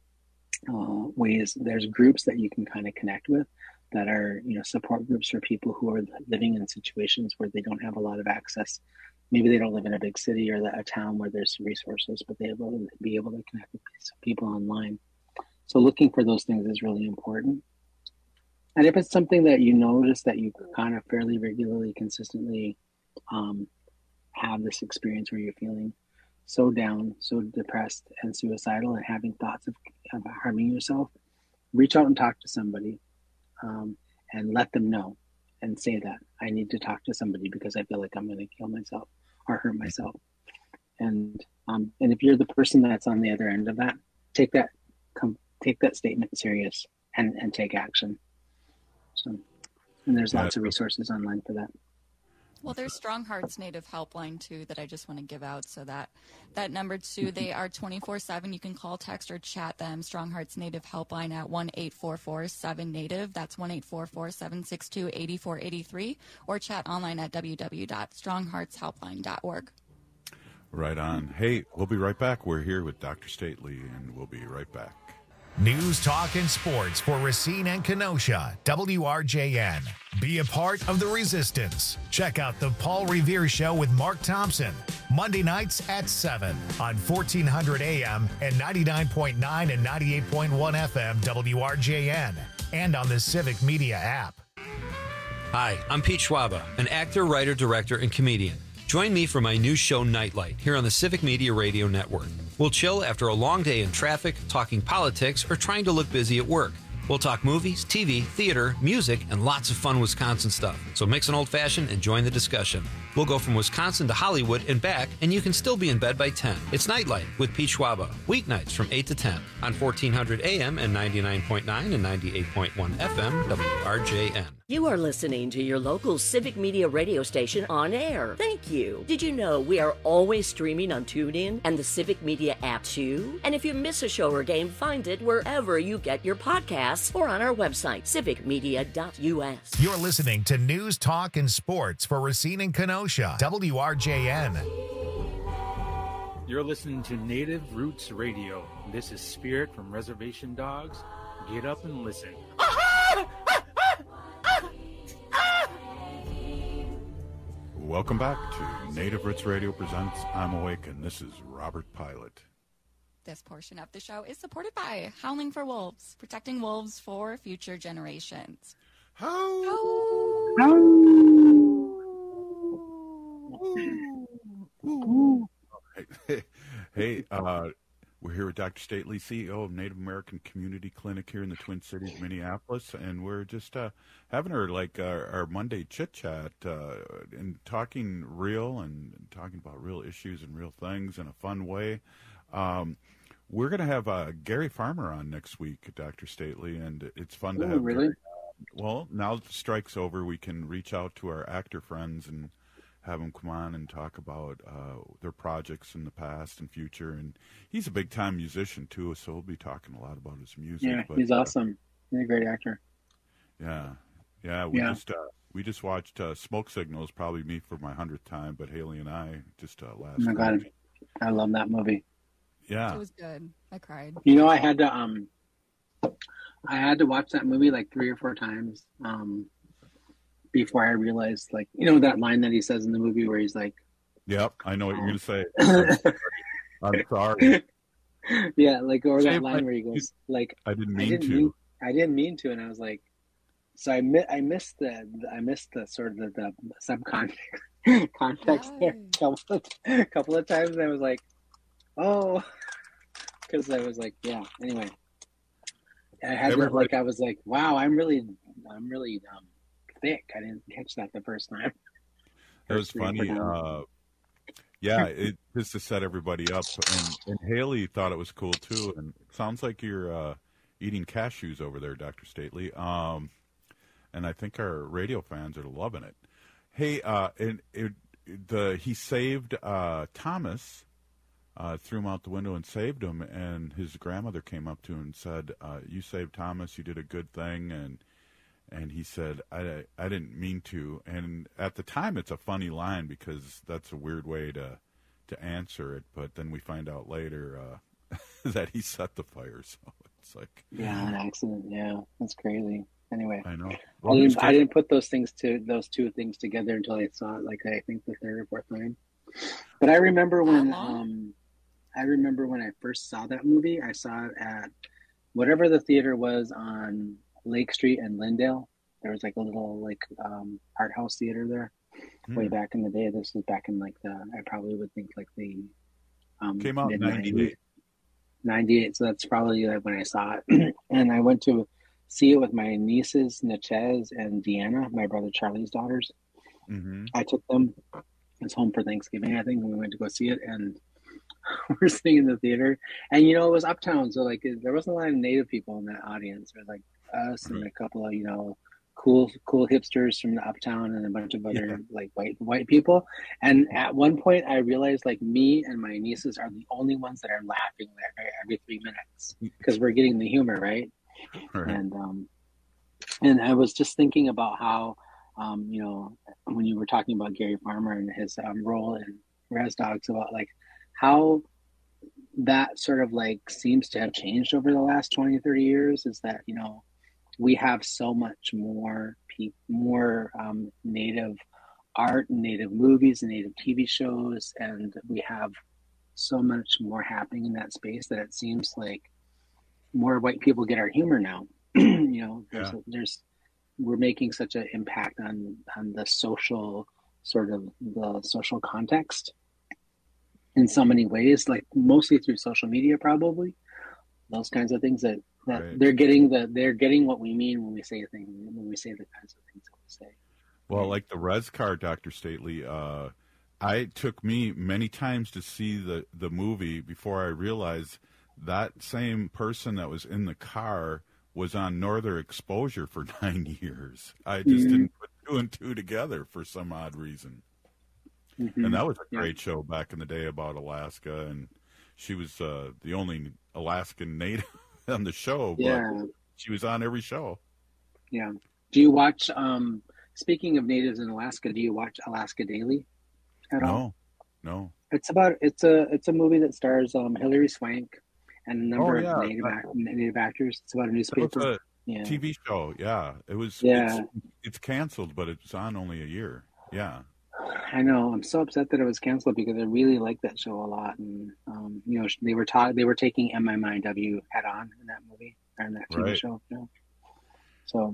uh, ways, there's groups that you can kind of connect with that are, you know, support groups for people who are living in situations where they don't have a lot of access. Maybe they don't live in a big city or a town where there's resources, but they will be able to connect with people online. So looking for those things is really important. And if it's something that you notice that you kind of fairly regularly, consistently um, have this experience where you're feeling so down, so depressed and suicidal and having thoughts of, of harming yourself, reach out and talk to somebody um, and let them know and say that I need to talk to somebody because I feel like I'm going to kill myself or hurt myself. And um, and if you're the person that's on the other end of that, take that come take that statement serious and, and take action. So, and there's lots of resources online for that.
Well, there's Strong Hearts Native Helpline, too, that I just want to give out. So that that number, too, they are twenty-four seven. You can call, text, or chat them. Strong Hearts Native Helpline at one eight four four seven native. That's one eight four four seven six two eight four eight three. Or chat online at w w w dot strong hearts helpline dot org.
Right on. Hey, we'll be right back. We're here with Doctor Stately, and we'll be right back.
News, talk, and sports for Racine and Kenosha. W R J N. Be a part of the resistance. Check out the Paul Revere Show with Mark Thompson. Monday nights at seven on fourteen hundred A M and ninety-nine point nine and ninety-eight point one F M W R J N. And on the Civic Media app.
Hi, I'm Pete Schwaba, an actor, writer, director, and comedian. Join me for my new show, Nightlight, here on the Civic Media Radio Network. We'll chill after a long day in traffic, talking politics, or trying to look busy at work. We'll talk movies, T V, theater, music, and lots of fun Wisconsin stuff. So mix an old-fashioned and join the discussion. We'll go from Wisconsin to Hollywood and back, and you can still be in bed by ten. It's Nightlight with Pete Schwaba, weeknights from eight to ten on fourteen hundred A M and ninety-nine point nine and ninety-eight point one F M W R J N.
You are listening to your local Civic Media radio station on air. Thank you. Did you know we are always streaming on TuneIn and the Civic Media app too? And if you miss a show or game, find it wherever you get your podcasts or on our website, civic media dot U S.
You're listening to News, Talk, and Sports for Racine and Kenosha. W R J N.
You're listening to Native Roots Radio. This is Spirit from Reservation Dogs. Get up and listen.
Welcome back to Native Roots Radio presents I'm Awake, and this is Robert Pilot.
This portion of the show is supported by Howling for Wolves, protecting wolves for future generations.
How? Hey, hey uh, we're here with Doctor Stately, C E O of Native American Community Clinic here in the Twin Cities, Minneapolis, and we're just uh, having our like our, our Monday chit chat uh, and talking real and talking about real issues and real things in a fun way. Um, we're going to have uh, Gary Farmer on next week, Doctor Stately, and it's fun
Ooh,
to have.
really?
Gary. Well, now that the strike's over, we can reach out to our actor friends and have them come on and talk about uh, their projects in the past and future. And he's a big-time musician, too, so we'll be talking a lot about his music.
Yeah,
but,
he's
uh,
awesome. He's a great actor.
Yeah. Yeah, we
Yeah.
just uh, we just watched uh, Smoke Signals, probably me for my hundredth time, but Haley and I just uh, last
Oh my God,
night.
I love that movie.
Yeah.
It was good. I cried.
You know, I had to um, I had to watch that movie like three or four times um, before I realized, like, you know, that line that he says in the movie where he's like,
Yep, I know what you're going to say. I'm sorry. I'm sorry.
yeah, like, or that
Same
line
like-
where he goes, like,
I didn't
I
mean
didn't
to.
mean, I didn't mean to, and I was like, so I mi- I missed the, I missed the sort of the, the subcontext context there a couple of, a couple of times. And I was like, oh, because I was like, yeah. Anyway, I had to,
Everybody-
like, I was like, wow, I'm really, I'm really um, thick. I didn't catch that the first time.
It was
First three or
funny.
four
Uh, yeah, it just to set everybody up. And, and Haley thought it was cool too. And it sounds like you're uh, eating cashews over there, Doctor Stately. Um, and I think our radio fans are loving it. Hey, uh, and it, the he saved uh, Thomas, uh, threw him out the window and saved him. And his grandmother came up to him and said, uh, "You saved Thomas. You did a good thing." And And he said, I, I didn't mean to. And at the time, it's a funny line because that's a weird way to to answer it. But then we find out later uh, that he set the fire. So it's like...
Yeah, an accident. Yeah, that's crazy. Anyway,
I know.
I
Well,
didn't,
Mister
I didn't put those things to those two things together until I saw it, like, I think the third or fourth time. But I remember when um, I remember when I first saw that movie. I saw it at whatever the theater was on Lake Street and Lindale. There was like a little like um, art house theater there way
Hmm.
back in the day. This was back in like the I probably would think like the um,
Came out in
mid-nineties.
ninety-eight.
ninety-eight, so that's probably like when I saw it. And I went to see it with my nieces, Natchez and Deanna, my brother Charlie's daughters.
Mm-hmm.
I took them. I was home for Thanksgiving, I think, and we went to go see it. And we're sitting in the theater, and you know it was uptown, so like there wasn't a lot of Native people in that audience. There was like us and a couple of you know cool cool hipsters from the uptown, and a bunch of other
Yeah.
like white white people. And at one point, I realized like me and my nieces are the only ones that are laughing every, every three minutes because we're getting the humor, right?
Right.
And um, and I was just thinking about how um, you know when you were talking about Gary Farmer and his um, role in Res Dogs, about like how that sort of like seems to have changed over the last twenty, thirty years, is that, you know, we have so much more pe- more um, native art and native movies and native T V shows, and we have so much more happening in that space that it seems like more white people get our humor now. you know, there's,
Yeah.
there's we're making such an impact on on the social sort of the social context in so many ways, like mostly through social media, probably those kinds of things that, that
Right.
they're getting the they're getting what we mean when we say things when we say the kinds of things that we say.
Well, like the Res car, Doctor Stately, uh, I it took me many times to see the, the movie before I realized that same person that was in the car was on Northern Exposure for nine years. I just
Mhm.
didn't put two and two together for some odd reason.
Mhm.
And that was a
Yeah.
great show back in the day about Alaska, and she was uh, the only Alaskan native on the show, but
Yeah.
she was on every show.
Yeah. Do you watch? Um, speaking of natives in Alaska, do you watch Alaska Daily at all?
No, no.
It's about it's a it's a movie that stars um, Hilary Swank and a number
Oh, yeah.
of native
That-
act, native actors. It's about a
That was
newspaper.
a
Yeah.
T V show, yeah. It was.
Yeah.
It's, it's canceled, but it's on only a year. Yeah.
I know. I'm so upset that it was canceled because I really liked that show a lot, and um, you know they were ta- they were taking M M I W head on in that movie or in that T V
Right.
show. You know? So,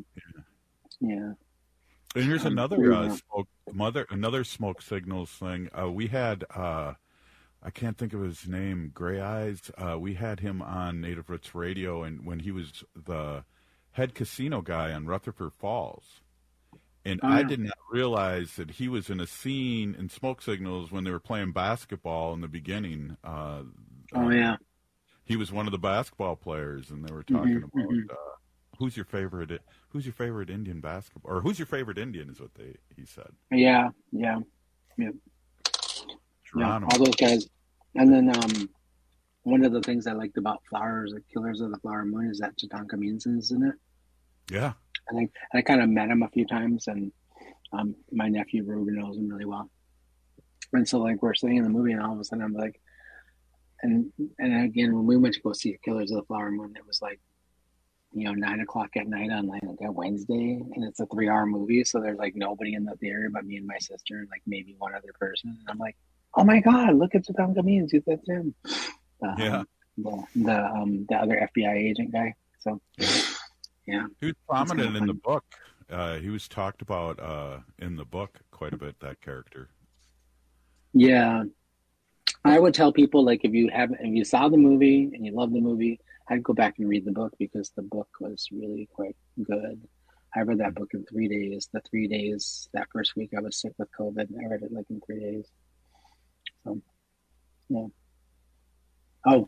yeah.
And here's
Um,
another uh,
yeah.
smoke, mother, another smoke signals thing. Uh, we had, uh, I can't think of his name, Gray Eyes. Uh, we had him on Native Roots Radio, and when he was the head casino guy on Rutherford Falls. And
Oh,
I
yeah.
did not realize that he was in a scene in Smoke Signals when they were playing basketball in the beginning. Uh,
Oh
uh,
yeah.
he was one of the basketball players, and they were talking
Mhm,
about
mhm.
uh, who's your favorite, who's your favorite Indian basketball, or who's your favorite Indian is what they he said.
Yeah. Yeah. Yeah. Yeah,
Geronimo.
all those guys. And then um, one of the things I liked about Flowers, like Killers of the Flower Moon, is that Tatanka Minson's in it.
Yeah,
I think I kind of met him a few times, and um, my nephew Ruben knows him really well. And so, like, we're sitting in the movie, and all of a sudden, I'm like, and and again, when we went to go see Killers of the Flower Moon, it was like, you know, nine o'clock at night on like a Wednesday, and it's a three-hour movie, so there's like nobody in the theater but me and my sister, and like maybe one other person. And I'm like, oh my god, look at Tom Means, that's him. Uh,
Yeah.
Um, the the um the other F B I agent guy. So yeah,
He was prominent in the book. Uh, he was talked about uh, in the book quite a bit, that character.
yeah. I would tell people, like, if you haven't, if you saw the movie and you love the movie, I'd go back and read the book, because the book was really quite good. I read that book in three days. The three days that first week I was sick with COVID, I read it like in three days. So yeah. Oh.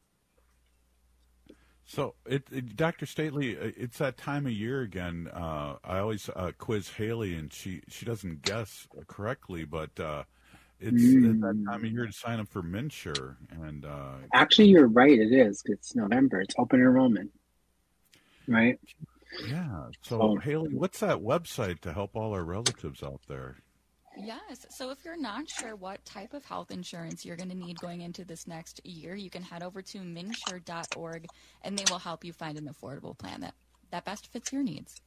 So, it, it, Doctor Stately, it's that time of year again. Uh, I always uh, quiz Haley, and she, she doesn't guess correctly, but uh, it's,
Mm.
it's that time of year to sign up for MNsure. And uh,
Actually, you're right. It is. It's November. It's open enrollment, right?
yeah, so
Oh.
Haley, what's that website to help all our relatives out there?
Yes. So if you're not sure what type of health insurance you're going to need going into this next year, you can head over to minsure dot org, and they will help you find an affordable plan that, that best fits your needs.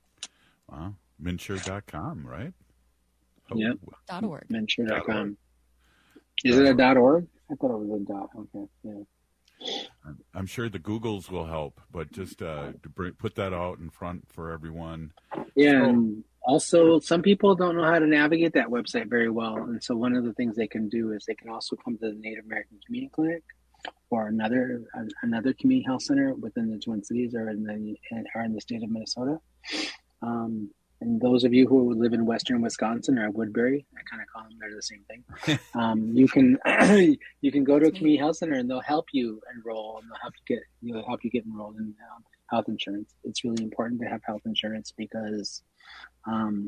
Wow, minsure dot com, right? Oh,
Yep.
Dot org.
Minsure dot
Dot org.
com. Is it a dot org? I thought it was a dot. Okay. Yeah.
I'm- I'm sure the Googles will help, but just uh, to bring, put that out in front for everyone.
Yeah,
So-
and also some people don't know how to navigate that website very well, and so one of the things they can do is they can also come to the Native American Community Clinic or another an- another community health center within the Twin Cities or in the or in the state of Minnesota. Um, and those of you who live in Western Wisconsin or Woodbury, I kind of call them, they're the same thing. Um, you can you can go to a community health center and they'll help you enroll, and they'll help you get they'll help you get enrolled in um, health insurance. It's really important to have health insurance because um,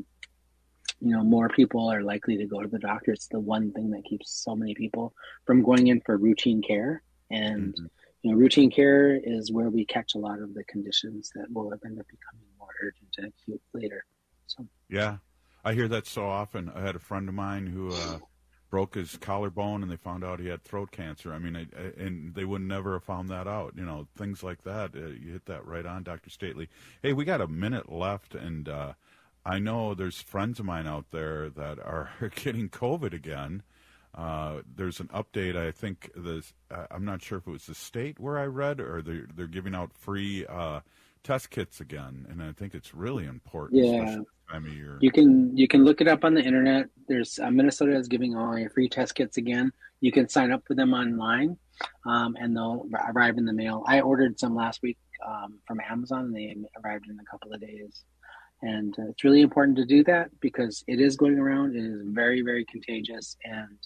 you know, more people are likely to go to the doctor. It's the one thing that keeps so many people from going in for routine care. And,
Mhm.
you know, routine care is where we catch a lot of the conditions that will end up becoming more urgent and acute later. So,
Yeah, I hear that so often. I had a friend of mine who uh, broke his collarbone, and they found out he had throat cancer. I mean, I, I, and they would never have found that out. You know, things like that. Uh, you hit that right on, Doctor Stately. Hey, we got a minute left, and uh, I know there's friends of mine out there that are getting COVID again. Uh, there's an update. I think this. Uh, I'm not sure if it was the state where I read, or they're they're giving out free uh, test kits again, and I think it's really important,
Yeah.
especially this time of year.
you can you can look it up on the internet. There's uh, Minnesota is giving away free test kits again. You can sign up for them online, um, and they'll arrive in the mail. I ordered some last week um, from Amazon, and they arrived in a couple of days. And uh, it's really important to do that because it is going around. It is very, very contagious. And,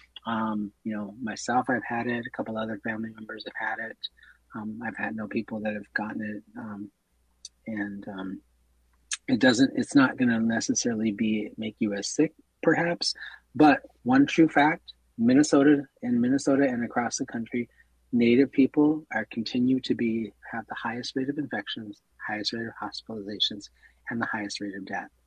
um, you know, myself, I've had it. A couple other family members have had it. Um, I've had no people that have gotten it. Um, and um, it doesn't, it's not going to necessarily be make you as sick, perhaps. But one true fact, Minnesota, in Minnesota and across the country, Native people are continue to be have the highest rate of infections, highest rate of hospitalizations, and the highest rate of death.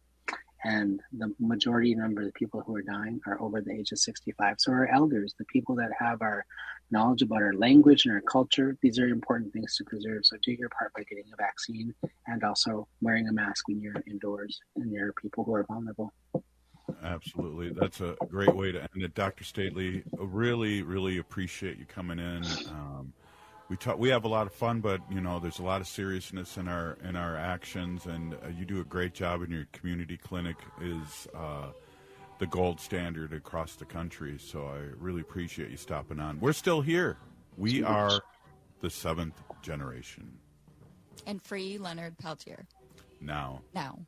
And the majority number of the people who are dying are over the age of sixty-five. So our elders, the people that have our knowledge about our language and our culture, these are important things to preserve. So do your part by getting a vaccine and also wearing a mask when you're indoors and there are people who are vulnerable.
Absolutely. That's a great way to end it. Doctor Stately, really, really appreciate you coming in. Um, we talk, we have a lot of fun, but you know, there's a lot of seriousness in our in our actions, and uh, you do a great job. And your community clinic is uh, the gold standard across the country. So I really appreciate you stopping on. We're still here. We are the seventh generation.
And free Leonard Peltier.
Now.
Now.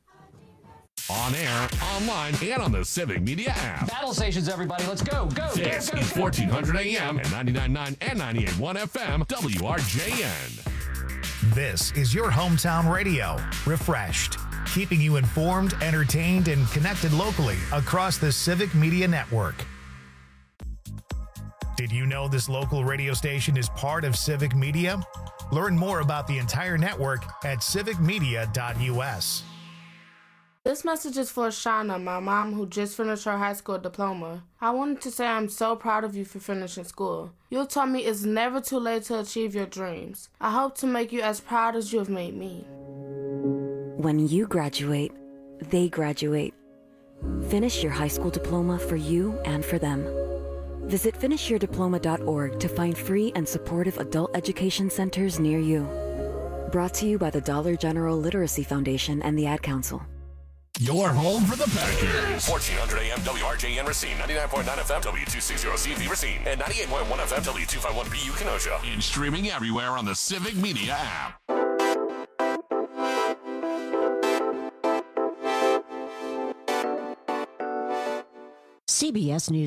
On air, online, and on the Civic Media app.
Battle stations, everybody. Let's go, go,
This
go, go,
is
go.
fourteen hundred A M and ninety-nine point nine and ninety-eight point one F M, W R J N.
This is your hometown radio, refreshed, keeping you informed, entertained, and connected locally across the Civic Media Network. Did you know this local radio station is part of Civic Media? Learn more about the entire network at civic media dot U S.
This message is for Shauna, my mom, who just finished her high school diploma. I wanted to say I'm so proud of you for finishing school. You taught me it's never too late to achieve your dreams. I hope to make you as proud as you have made me.
When you graduate, they graduate. Finish your high school diploma for you and for them. Visit finish your diploma dot org to find free and supportive adult education centers near you. Brought to you by the Dollar General Literacy Foundation and the Ad Council.
Your home for the Packers. fourteen hundred A M W R J N Racine, ninety-nine point nine F M W two sixty C V Racine, and ninety-eight point one F M W two fifty-one B U Kenosha. And streaming everywhere on the Civic Media app.
C B S News.